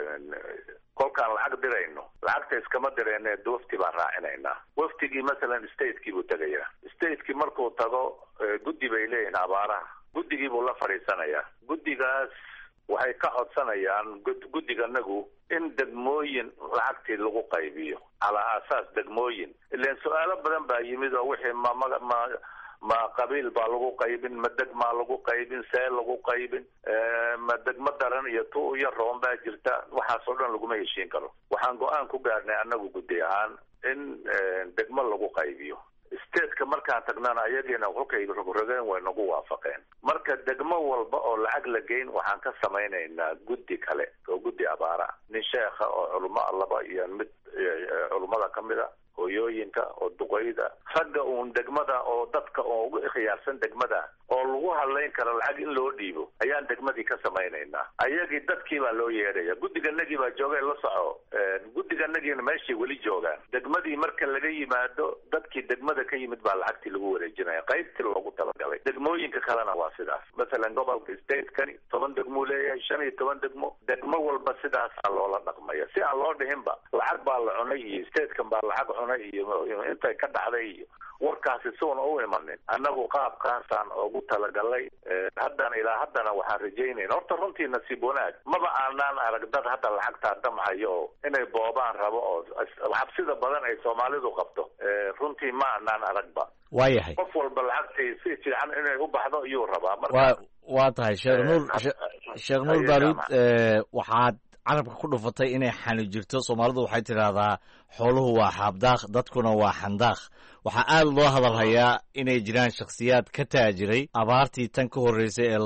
kolkaan lacag dirayno, lacagta iskama dirayne wafti baan raacinaynaa. waftigii masalan statekii buu tegayaa. statekii markuu tago guddi bay leeyihiin abaaraha, guddigii buu la fadhiisanayaa. guddigaas waxay ka codsanayaan guddiganagu in degmooyin lacagtii lagu qaybiyo calaa aasaas degmooyin. ileen su-aalo badan baa yimid oo wixii ma qabiil baa lagu qaybin, ma degmaa lagu qaybin, see lagu qaybin, ma degmo daran iyo tu iyo roon baa jirta. waxaasoo dhan laguma heshiin karo. waxaan go-aan ku gaarnay annagu guddi ahaan in degmo lagu qaybiyo. stateka markaan tagnana ayagiina xukay rogrogeen way nagu waafaqeen. marka degmo walba oo lacag la geyn waxaan ka samaynaynaa guddi kale oo guddi abaara. nin sheekha oo culimo laba iyo mid culummada kamida, hooyooyinka oo duqeyda, ragga uun degmada oo dadka oo ugu ikhyaarsan degmada oo lagu hadlayn karo lacag in loo dhiibo ayaan degmadii ka samaynaynaa. ayagii dadkii baa loo yeedhaya. guddiganagii baa joogay la soco. guddiganagiina meeshay weli joogaan. degmadii marka laga yimaado dadkii degmada ka yimid baa lacagtii lagu wareejinaya, qaybtii loogu talagalay. degmooyinka kalena waa sidaas. masalan gobolka statekani 10 degmuu leeyahay, 15 degmo. degmo walba sidaasaa loola dhaqmaya, si aan loo dhihinba lacag baa la cunay iyo statekan baa lacag cunay iyo intay ka dhacday iyo warkaasi suuna u imanin. annagu qaabkaasaan ugu talagalay. ilaa haddana waxaan rajaynayna, horta runtii nasiib wanaag maba aanaan arag dad hadda lacagtaa damcayo oo inay boobaan rabo oo xabsida badan ay soomaalidu qabto. runtii ma aanaan aragba. waayahay, qof walba lacagtii si fiican inay u baxdo iyuu rabaa. marka waa tahay sheekh nuur baaruud, waxaad carabka ku dhufatay inay xani jirto. soomaalidu waxay tidhaahdaa xooluhu waa xaabdaaq, dadkuna waa xandaaq. waxaa aad loo hadal hayaa inay jiraan shakhsiyaad ka taajiray abaartii tan ka horreysay ee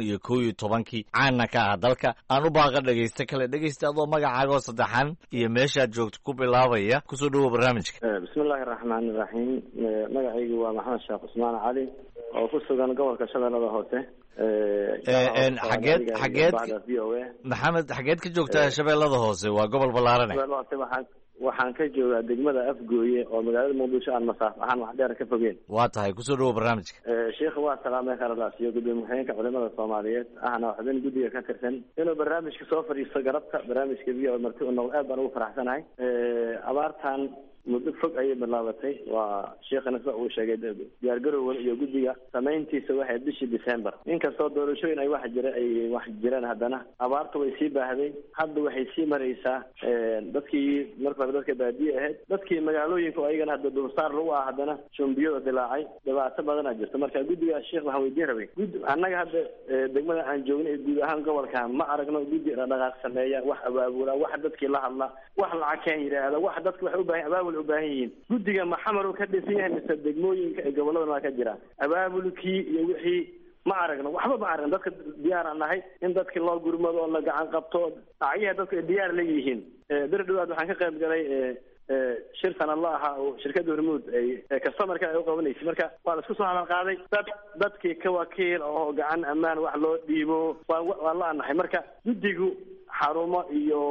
2011 caana ka ah dalka. aan u baaqa dhegeysta kale. dhegeysta adoo magacaagoo saddexan iyo meeshaad joogto ku bilaabaya, kusoo dhawow barnaamijka. bismillahi raxmaani raxiim. magacaygu waa maxamed sheekh cusmaan cali oo ku sugan gobolka shabeellada hoose. maxamed xageed ka joogtaa shabeellada hoose? waa gobol ballaarane. waxaan ka joogaa degmada Afgooye oo magaalada Muqdisho aan masaafo ahaan wax dheer ka fogeen. waa tahay kusoo dhawo barnaamijka. sheekhu waa salaamay kharadaas iyo gudoomiyaha culimada Soomaaliyeed ahna xubin guddiga ka tirsan inuu barnaamijka soo fariisto garabta barnaamijka biyo marti oo nool aad baan ugu faraxsanahay. abaartan muddo fog ayay bilaabatay. waa sheekhana sida uu sheegay diyaargarowga iyo guddiga samayntiisa waxay bishii December. inkastoo doorashooyin ay wax jiraan haddana abaartu way sii baahday. hadda waxay sii maraysaa dadkii marka dadka baadiye ahayd, dadkii magaalooyinka ayagana hadda dulsaar lagu ah haddana shumbiyada dilaacay. dhibaato badan jirta. marka guddiga sheekh waxaan weydiin rabay annaga hadda degmada aan joogno ee guud ahaan gobolka ma aragno guddi dhaqaaq sameeya, wax abaabula, wax dadkii la hadla, wax lacag ka yiraahdo, wax dadku wax u baahan abaabul u baahan yihiin. guddiga maxamar uu ka dhisan yahay mise degmooyinka ee gobolada waa ka jira abaabulkii iyo wixii ma aragno, waxba ma aragno. dadka diyaar aan nahay in dadkii loo gurmado oo la gacan qabto, dhacyaha dadku diyaar la yihiin. bir dhawaad waxaan ka qayb galay shir sanadla ahaa oo shirkadda Hormuud ay customerka ay u qabanaysa. marka waa la isku soo hadal qaaday dadkii ka wakiil oo gacan ammaan wax loo dhiibo waa la anahay. marka guddigu xarumo iyo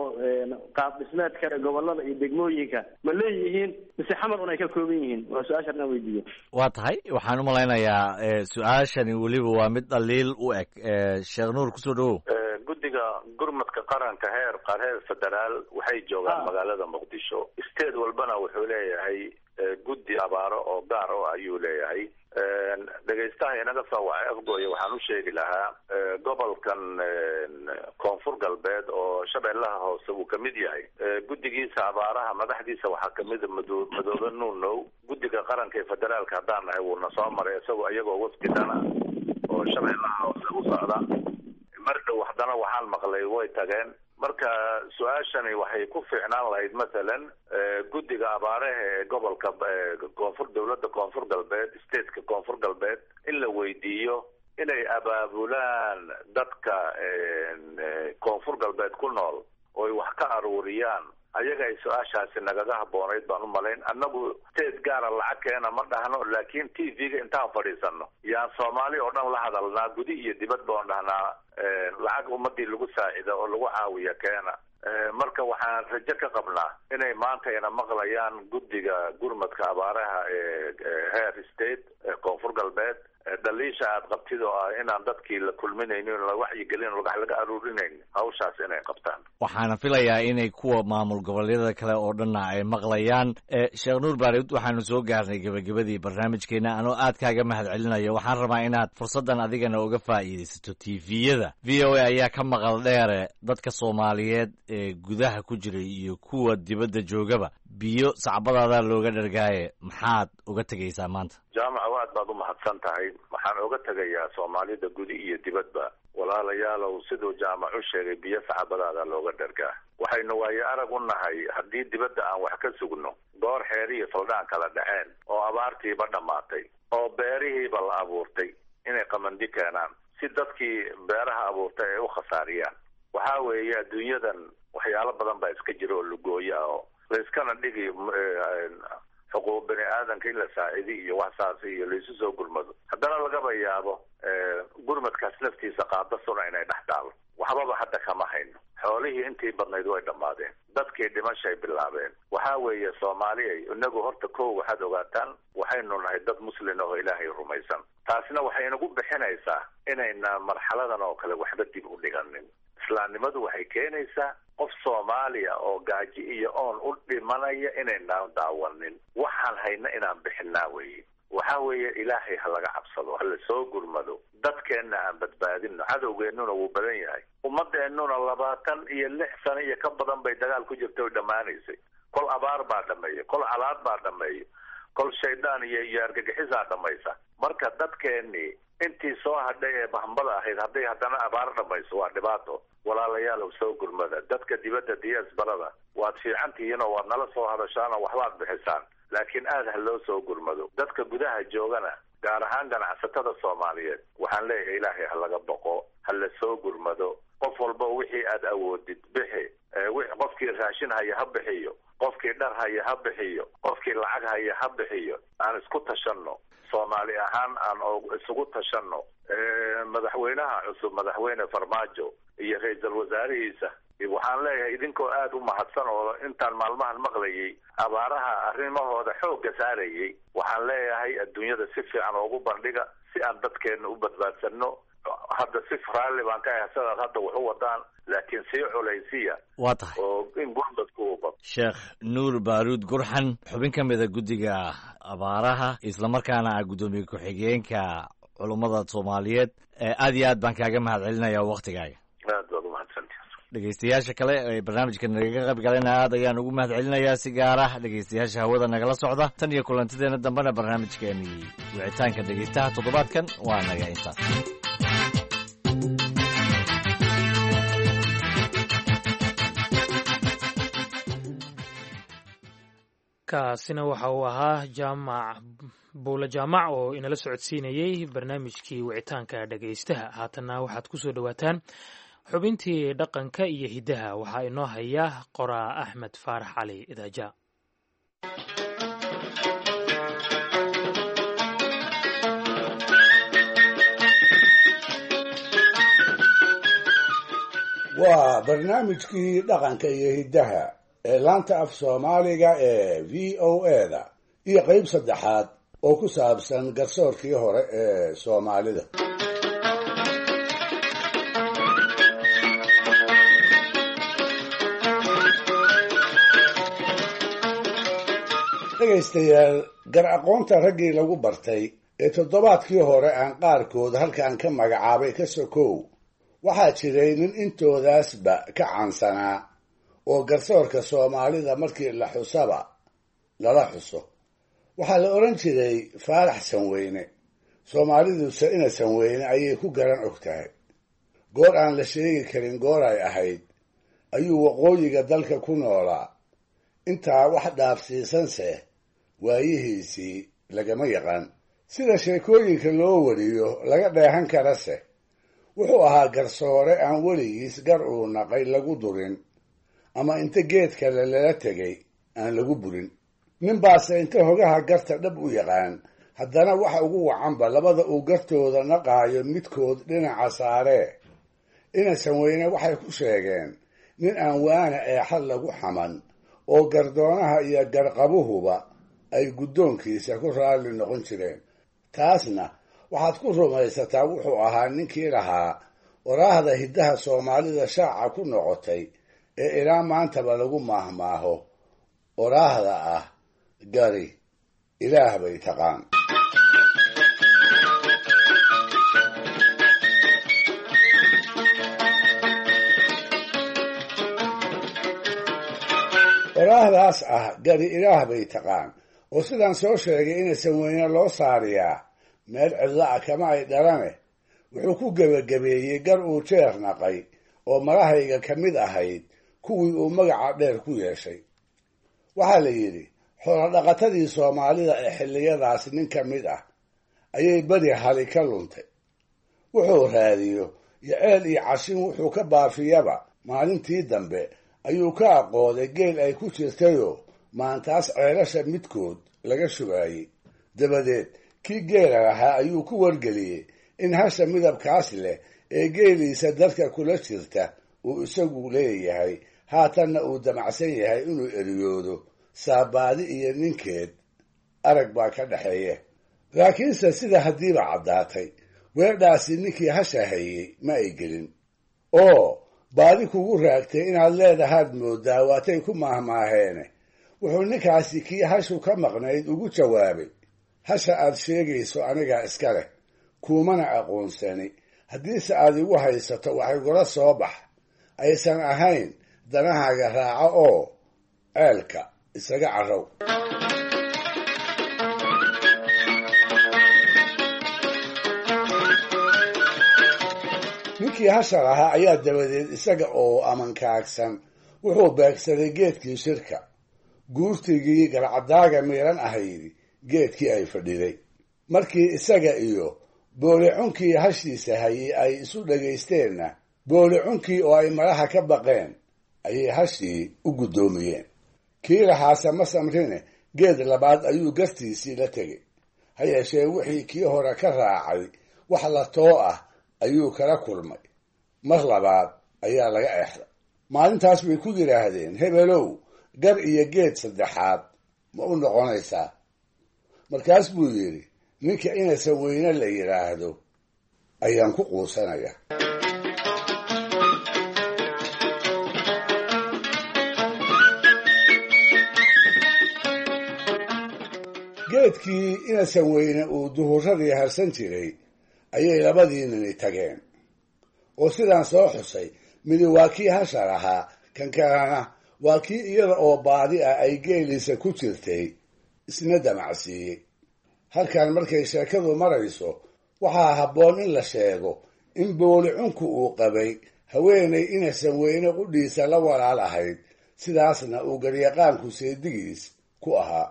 qaab dhismeedka gobolada iyo degmooyinka ma leeyihiin mise xamar un ay ka kooban yihiin? waa su-aasha aan weydiiyo. waa tahay waxaan u malaynayaa su-aashani weliba waa mid dhaliil u eg. sheekh nuur kusoo dhawow. guddiga gurmadka qaranka heer federaal waxay joogaan magaalada Muqdisho. state walbana wuxuu leeyahay guddi abaaro oo gaar oo ayuu leeyahay. dhegaystaha inaga soo wacay Afgooye waxaan u sheegi lahaa gobolkan koonfur galbeed oo shabeellaha hoose uu kamid yahay. guddigiisa abaaraha madaxdiisa waxaa kamid madoobe nuunow. guddiga qaranka ee federaalka haddaan nahay wuuna soo maray iyagoo wafdidana oo shabeellaha hoose u socda. mar dhow haddana waxaan maqlay way tageen. marka su-aashani waxay ku fiicnaan lahayd masalan guddiga abaaraha ee gobolka dowladda koonfur galbeed, stateka koonfur galbeed, in la weydiiyo inay abaabulaan dadka koonfur galbeed ku nool oo ay wax ka aruuriyaan. ayaga ay su-aashaasi nagaga habboonayd baan u malayn. annagu state gaara lacag keena ma dhahno, laakiin TV-ga intaan fadhiisano yaan Soomaali oo dhan la hadalnaa, gudi iyo dibadba oon dhahnaa lacag ummadii lagu saacida oo lagu caawiya keena. marka waxaan rajo ka qabnaa inay maanta ina maqlayaan guddiga gurmadka abaaraha ee heer state ee koonfur galbeed. dhaliisha aad qabtid oo ah inaan dadkii la kulminaynin, la wacyigelin, wax laga aruurinayn, hawshaas inay qabtaan. waxaana filayaa inay kuwa maamul goboleedyada kale oo dhanna ay maqlayaan. sheekh nuur baari, waxaanu soo gaarnay gebagabadii barnaamijkeena. anoo aad kaaga mahad celinayo, waxaan rabaa inaad fursaddan adigana uga faa'iidaysato. tviyada VOA ayaa ka maqal dheere dadka Soomaaliyeed ee gudaha ku jiray iyo kuwa dibadda joogaba. biyo sacbadaadaa looga dhargaaye, maxaad uga tegaysaa maanta? jaamaca aad baad u mahadsan tahay. waxaan uga tegayaa Soomaalida gudi iyo dibadba, walaalayaalow siduu jaamac u sheegay, biyo sacbadaada looga dhargaa. waxaynu waayo arag u nahay haddii dibadda aan wax ka sugno goor xeer iyo faldhaan kala dhaceen oo abaartiiba dhammaatay oo beerihiiba la abuurtay inay qamandi keenaan si dadkii beeraha abuurtay ay u khasaariyaan. waxaa weeye adduunyadan waxyaalo badan baa iska jira oo lugooya oo layskana dhigi xuquuq bani aadanka in la saacidi iyo waxsaasi iyo laysu soo gurmado. haddana lagaba yaabo gurmadkaas laftiisa qaada suna inay dhex taalo. waxbaba hadda kama hayno. xoolihii intii badnayd way dhammaadeen. dadkii dhimashay bilaabeen. waxaa weeye Soomaaliya inagu horta kow waxaad ogaataan waxaynu nahay dad muslin oo Ilaahay rumaysan. taasina waxay inagu bixinaysaa inayna marxaladan oo kale waxba dib u dhiganin. islaamnimadu waxay keenaysaa qof Soomaaliya oo gaaji iyo oon u dhimanaya inaynaan daawanin. waxaan hayna inaan bixinaa weeye. waxaa weeye Ilaahay ha laga cabsado, ha la soo gurmado, dadkeenna aan badbaadino. cadowgeennuna wuu badan yahay. ummadeennuna 26 sano iyo ka badan bay dagaal ku jirtay oo dhammaanaysay. kol abaar baa dhameeya, kol calaad baa dhameeya, kol shaydaan iyo argagixisaa dhamaysa. marka dadkeennii intii soo hadhay ee bahambada ahayd hadday haddana abaar dhamayso waa dhibaato. walaalayaalow soo gurmada. dadka dibadda diyaasbarada waad fiicantihiin oo waad nala soo hadashaan oo waxbaad bixisaan, laakiin aad ha loo soo gurmado. dadka gudaha joogana gaar ahaan ganacsatada Soomaaliyeed waxaan leeyahay Ilaahay ha laga boqo, ha la soo gurmado. qof walba wixii aad awoodid bixi. qofkii raashin haya ha bixiyo, qofkii dhar haya ha bixiyo, qofkii lacag haya ha bixiyo. aan isku tashanno, Soomaali ahaan aan isugu tashanno. madaxweynaha cusub madaxweyne farmaajo iyo ra-iisul wasaarihiisa waxaan leeyahay idinkoo aada u mahadsan oo intaan maalmahan maqlayay abaaraha arrimahooda xoogga saarayay waxaan leeyahay adduunyada si fiican oogu bandhiga si aan dadkeena u badbaadsano. hadda si raalli baan ka ahay sidaad hadda wax u wadaan laakiin sii culaysiya waa tahay oo in gurmadku u bad. sheekh nuur baaruud gurxan xubin ka mida guddiga abaaraha islamarkaana ah guddoomiye ku-xigeenka culummada soomaaliyeed aad iyo aad baan kaaga mahad celinayaa waktigaaga. aad baad umahadsantihi. dhegeystayaasha kale ee barnaamijka nagaga qayb galena aad ayaan ugu mahad celinayaa si gaar ah dhegeystayaasha hawada nagala socda tan iyo kulantideena dambena barnaamijkeenii wicitaanka dhegeystaha toddobaadkan waa naga intaas. kaasina waxa uu ahaa buule jaamac oo inala socodsiinayey barnaamijkii wicitaanka dhegaystaha. haatanna waxaad ku soo dhowaataan xubintii dhaqanka iyo hiddaha waxaa inoo haya qoraa axmed faarax cali idaaja. waa barnaamijkii dhaqanka iyo hiddaha ee laanta af soomaaliga ee v o a-da iyo qayb saddexaad oo ku saabsan garsoorkii hore ee soomaalida. dhegaystayaal, gar aqoonta raggii lagu bartay ee toddobaadkii hore aan qaarkood halkan ka magacaabay ka sokow waxaa jiray nin intoodaasba ka caansanaa oo garsoorka soomaalida markii la xusaba lala xuso. waxaa la odhan jiray faarax sanweyne. soomaaliduse ina sanweyne ayay ku garan og tahay. goor aan la sheegi karin goor ay ahayd ayuu waqooyiga dalka ku noolaa. intaa wax dhaafsiisanse waayihiisii lagama yaqaan. sida sheekooyinka loo wariyo laga dheehan karase wuxuu ahaa garsoore aan weligiis gar uu naqay lagu durin ama inta geed kale lala tegay aan lagu burin. ninbaase inta hogaha garta dhab u yaqaan haddana waxa ugu wacanba labada uu gartooda naqaayo midkood dhinaca saaree. ina sanweyne waxay ku sheegeen nin aan waana eexad lagu xaman oo gardoonaha iyo garqabuhuba ay guddoonkiisa ku raalli noqon jireen. taasna waxaad ku rumaysataa wuxuu ahaa ninkii lahaa waraahda hiddaha soomaalida shaaca ku noqotay ee ilaa maantaba lagu maahmaaho waraahda ah gari ilaah bay taqaan. waraahdaas ah gari ilaah bay taqaan oo sidaan soo sheegay ina sanweyne loo saariyaa meel cidlo ah kama ay dhalane wuxuu ku gebagabeeyey gar uu jeer naqay oo marahayga ka mid ahayd kuwii uu magaca dheer ku yeeshay. waxaa la yidhi xoolodhaqatadii soomaalida ee xilliyadaas nin ka mid ah ayay beri hali ka luntay. wuxuu raadiyo iyo ceel iyo cashin wuxuu ka baafiyaba maalintii dambe ayuu ka aqooday geel ay ku jirtayoo maantaas ceelasha midkood laga shubaayey. dabadeed kii geela lahaa ayuu ku wargeliyey in hasha midabkaas leh ee geeliisa dadka kula jirta uu isagu leeyahay haatanna uu damacsan yahay inuu eriyoodo saabaadi iyo ninkeed arag baa ka dhaxeeya. laakiinse sida haddiiba caddaatay weedhaasi ninkii hasha hayey ma ay gelin oo baadi kugu raagtay inaad leedahaad mooddaa waatay ku maahmaaheene. wuxuu ninkaasi kii hashu ka maqnayd ugu jawaabay hasha aad sheegayso anigaa iska leh kuumana aqoonsani. haddiise aad igu haysato wax igula soo bax aysan ahayn danahaaga raaco oo ceelka isaga carrow. ninkii hasha lahaa ayaa dabadeed isaga oo amankaagsan wuxuu beegsaday geedkii shirka. guurtigii garcadaaga miiran ahaydi geedkii ay fadhiday. markii isaga iyo boolicunkii hashiisa hayey ay isu dhagaysteenna boolicunkii oo ay malaha ka baqeen ayay hashii u guddoomiyeen. kii lahaase ma samrine geed labaad ayuu gartiisii la tegey. ha yeeshee wixii kii hore ka raacay wax la too ah ayuu kala kulmay. mar labaad ayaa laga exday. maalintaas bay ku yidhaahdeen, hebelow, gar iyo geed saddexaad ma u noqonaysaa? markaas buu yidhi, ninka inaysan weyne la yidhaahdo ayaan ku quusanaya. geedkii inaysan weyne uu duhuradii harsan jiray ayay labadii nini tageen, oo sidaan soo xusay, midi waa kii hashar ahaa, kan kalena waa kii iyada oo baadi ah ay geeliisa ku jirtay isna damacsiiyey. halkan markay sheekadu marayso waxaa habboon in la sheego in booli cunku uu qabay haweenay inaysan weyne qudhiisa la walaal ahayd, sidaasna uu garyaqaanku seedigiis ku ahaa.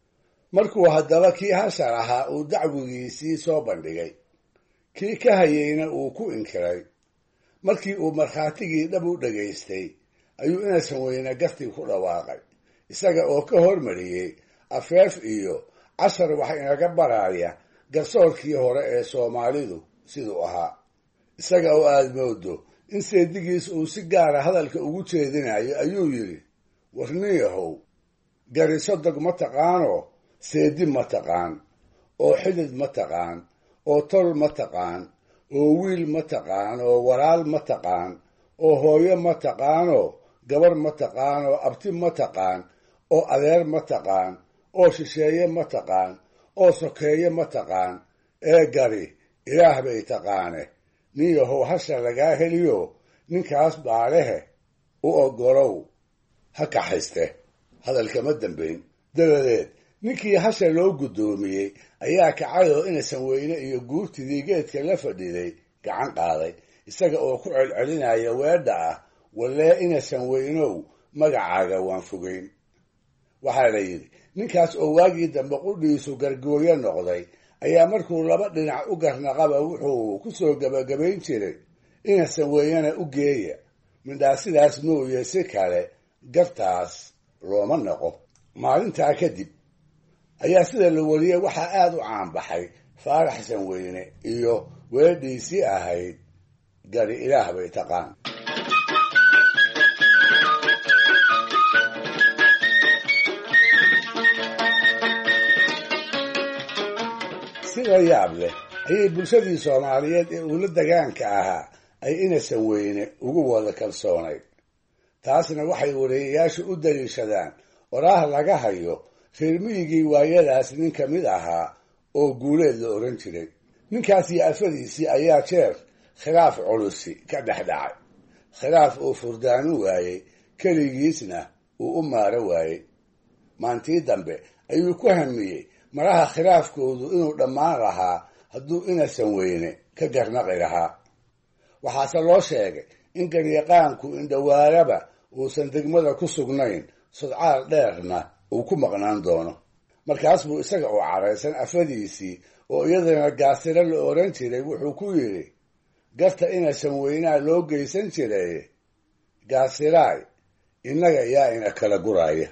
markuu haddaba kii hashar ahaa uu dacwigiisii soo bandhigay, kii ka hayeyna uu ku inkiray, markii uu markhaatigii dhab u dhagaystay ayuu inaysan weyne gartii ku dhawaaqay, isaga oo ka hormariyey afeef iyo cashar wax inaga baraya garsoorkii hore ee Soomaalidu siduu ahaa. isaga oo aad moodo in seedigiis uu si gaara hadalka ugu jeedinayo ayuu yidhi, warniyahow, gariso dog ma taqaanoo seedi ma taqaan, oo xidid ma taqaan, oo tol ma taqaan, oo wiil ma taqaan, oo walaal ma taqaan, oo hooyo ma taqaanoo gabar ma taqaan, oo abti ma taqaan, oo adeer ma taqaan, oo shisheeye ma taqaan, oo sokeeye ma taqaan, ee gari ilaah bay taqaane, nin yahow hasha lagaa heliyo ninkaas baalehe u oggolow ha kaxayste. hadalkama dambayn. dabadeed ninkii hasha loo guddoomiyey ayaa kacay oo inaysan weyne iyo guurtidii geedka la fadhiday gacan qaaday, isaga oo ku celcelinaya weedha ah, wallee inaysan weynow magacaaga waan fogeyn. waxaa la yidhi ninkaas oo waagii dambe qudhiisu gargooyo noqday ayaa markuu laba dhinac u garnaqaba wuxuu ku soo gebagabayn jiray, inaysan weynena u geeya, midhaa sidaas mooye si kale gartaas looma noqo. maalintaa kadib ayaa sida la wariyey waxaa aad u caanbaxay faarax sanweyne iyo weedhiisii ahayd gari ilaah bay taqaan. sida yaab leh ayay bulshadii Soomaaliyeed ee ula dagaanka ahaa ay inaysan weyne ugu wada kalsoonayd. taasna waxay wariyayaashu u daliishadaan oraah laga hayo reer miyigii waayadaas nin ka mid ahaa oo Guuleed la oran jiray. ninkaas iyo afadiisii ayaa jeer khilaaf culusi ka dhex dhacay, khilaaf uu furdaanu waayey, keligiisna uu u maaro waayey. maantii dambe ayuu ku hamiyey maraha khilaafkoodu inuu dhammaan lahaa hadduu inaysan weyne ka garnaqi lahaa. waxaase loo sheegay in garyaqaanku indhawaaraba uusan degmada ku sugnayn, sodcaal dheerna uu ku maqnaan doono. markaas buu isaga oo caraysan afadiisii oo iyadana gaasiro la oran jiray wuxuu ku yidhi, garta inaysan weynaa loo geysan jiray, gaasiraay, innaga yaa ina kala guraya.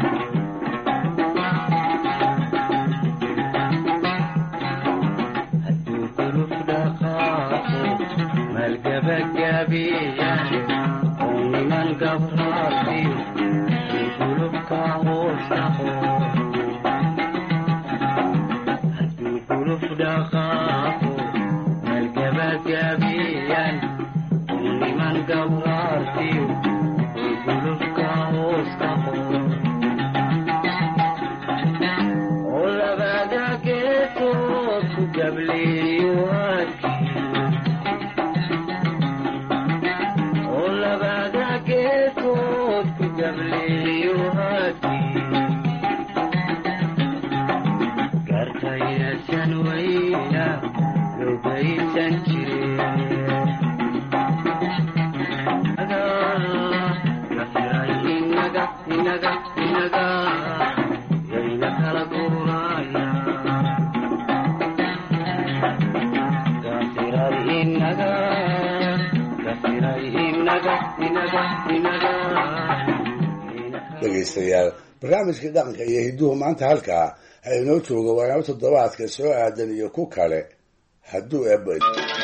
dhegaystayaal, barnaamijkii dhaqanka iyo hidduhu maanta halkaa ha inoo jooga. waana toddobaadka soo aadan iyo ku kale hadduu eebba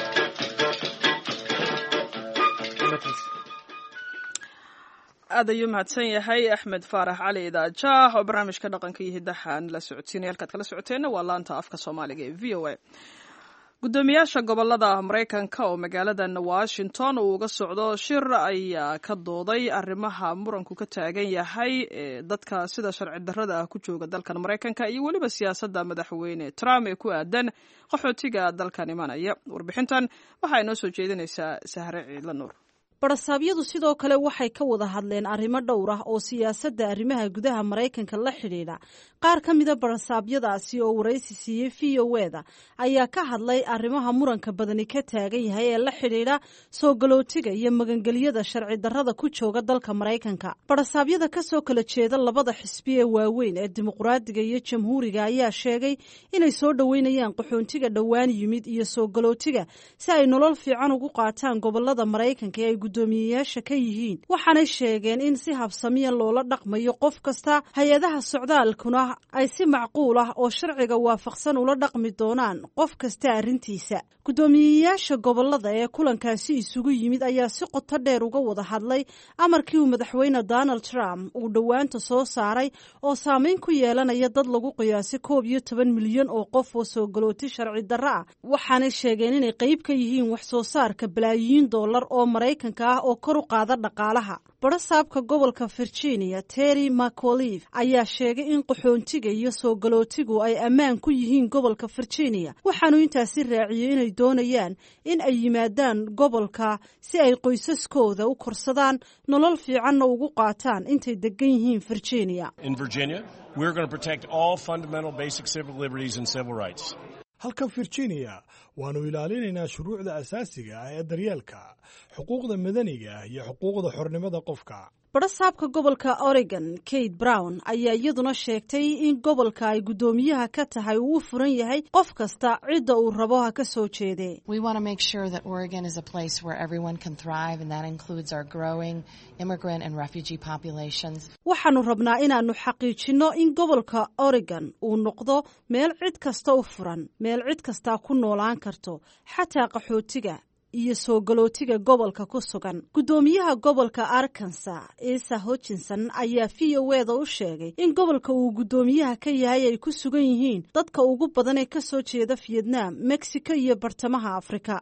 aad ayuu mahadsan yahay axmed faarax cali idaajaah oo barnaamijka dhaqanka iyo hiddaha nala socodsiinaya halkaad kala socoteenna waa laanta afka soomaaliga ee v o a guddoomiyaasha gobolada maraykanka oo magaaladan washington uu uga socdo shir ayaa ka dooday arrimaha muranku ka taagan yahay ee dadka sida sharci darrada ah ku jooga dalkan maraykanka iyo weliba siyaasadda madaxweyne trump ee ku aadan qaxootiga dalkan imanaya warbixintan waxaa inoo soo jeedinaysaa sahre ciidla nuur barasaabyadu sidoo kale waxay ka wada hadleen arrimo dhowr ah oo siyaasadda arrimaha gudaha maraykanka la xidhiidha qaar ka mida barasaabyadaasi oo waraysi siiyey v o eda ayaa ka hadlay arrimaha muranka badani ka taagan yahay ee la xidhiidha soo galootiga iyo magangelyada sharci darrada ku jooga dalka maraykanka barasaabyada kasoo kala jeeda labada xisbi ee waaweyn ee dimuqraadiga iyo jamhuuriga ayaa sheegay inay soo dhoweynayaan qaxoontiga dhowaan yimid iyo soo galootiga si ay nolol fiican ugu qaataan gobolada maraykanka ee guddoomiyeyaasha ka yihiin waxaanay sheegeen in si habsamiya loola dhaqmayo qof kasta hay-adaha socdaalkuna ay si macquul ah oo sharciga waafaqsan ula dhaqmi doonaan qof kasta arrintiisa guddoomiyeyaasha gobolada ee kulankaasi isugu yimid ayaa si qoto dheer uga wada hadlay amarkii uu madaxweyne Donald Trump uu dhowaanta soo saaray oo saameyn ku yeelanaya dad lagu qiyaasay 11 milyan oo qof oo soo galooti sharci darro ah waxaanay sheegeen inay qayb ka yihiin wax soo saarka balaayiin dollar oo maraykanka ah oo kor u qaada dhaqaalaha barasaabka gobolka Virginia Terry McAuliffe ayaa sheegay in qaxoontiga iyo soo galootigu ay ammaan ku yihiin gobolka Virginia waxaanu intaasi raaciyay inay doonayaan in ay yimaadaan gobolka si ay qoysaskooda u korsadaan nolol fiicanna ugu qaataan intay degan yihiin Virginia. In Virginia, we're going to protect all fundamental basic civil liberties and civil rights. halka Virginia waanu ilaalinaynaa shuruucda asaasiga ah ee daryeelka xuquuqda madaniga iyo xuquuqda xornimada qofka barasaabka gobolka Oregon Kate Brown ayaa iyaduna sheegtay in gobolka ay guddoomiyaha ka tahay uu u furan yahay qof kasta cidda uu rabo ha ka soo jeedee. We want to make sure that Oregon is a place where everyone can thrive and that includes our growing immigrant and refugee populations. Waxaanu rabnaa inaanu xaqiijino in gobolka Oregon uu noqdo meel cid kasta u furan, meel cid kasta ku noolaan karto, xataa qaxootiga iyo soo galootiga gobolka ku sugan. Guddoomiyaha gobolka Arkansas, Asa Hutchinson, ayaa VOAda u sheegay in gobolka uu guddoomiyaha ka yahay ay ku sugan yihiin dadka ugu badan ee ka soo jeeda Vietnam, Mexico iyo bartamaha Afrika.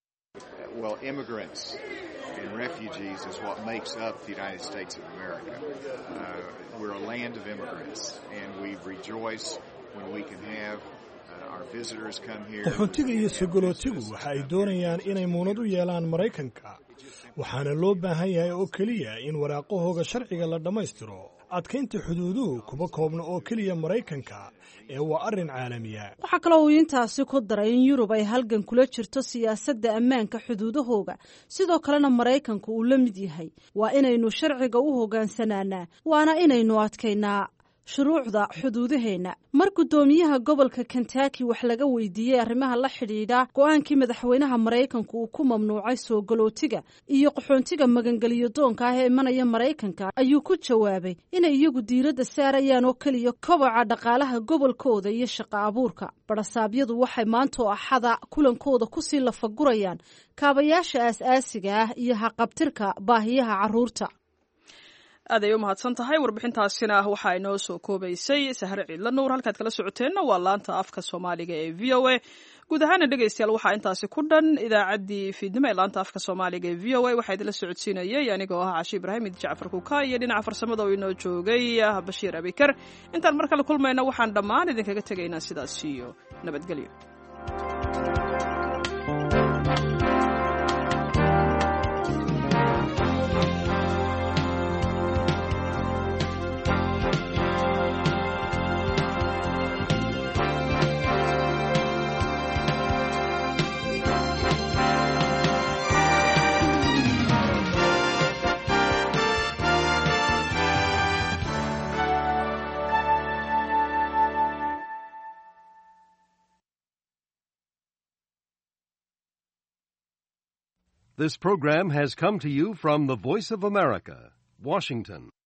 Well, immigrants and refugees is what makes up the United States of America. We're a land of immigrants and we rejoice when we can have qaxootiga iyo sogolootigu waxa ay doonayaan inay muunad u yeelaan Maraykanka waxaana loo baahan yahay oo keliya in waraaqahooga sharciga la dhammaystiro adkaynta xuduuduhu kuma koobna oo keliya Maraykanka ee waa arrin caalamiya. Waxa kale oo intaasi ku daray in Yurub ay halgan kula jirto siyaasadda ammaanka xuduudahooga sidoo kalena Maraykanku uu la mid yahay waa inaynu sharciga u hogaansanaanaa waana inaynu adkaynaa shuruucda xuduudaheena. Mar guddoomiyaha gobolka Kentucky wax laga weydiiyey arrimaha la xidhiidha go'aankii madaxweynaha Maraykanku uu ku mamnuucay soo galootiga iyo qaxoontiga magangeliyo doonka ah ee imanaya Maraykanka ayuu ku jawaabay inay iyagu diiradda saarayaan oo keliya kobaca dhaqaalaha gobolkooda iyo shaqo abuurka. Barasaabyadu waxay maanta oo Axada kulankooda ku sii lafagurayaan kaabayaasha aasaasiga ah iyo haqabtirka baahiyaha carruurta. aad ay u mahadsan tahay warbixintaasina waxaa inoo soo koobaysay Sahre Ciidla Nuur halkaad kala socoteenna waa laanta afka Soomaaliga ee VOA guud ahaan dhageystayaal waxaa intaasi ku dhan idaacaddii fiidnimo ee laanta afka Soomaaliga ee VOA waxaa idila socodsiinayay anigoo ah Cashi Ibraahim Jacfar Kuka iyo dhinaca farsamada oo inoo joogay Bashiir Abikar intaan mar kale kulmayna waxaan dhammaan idinkaga tegaynaa sidaas iyo nabadgelyo. This program has come to you from the Voice of America, Washington.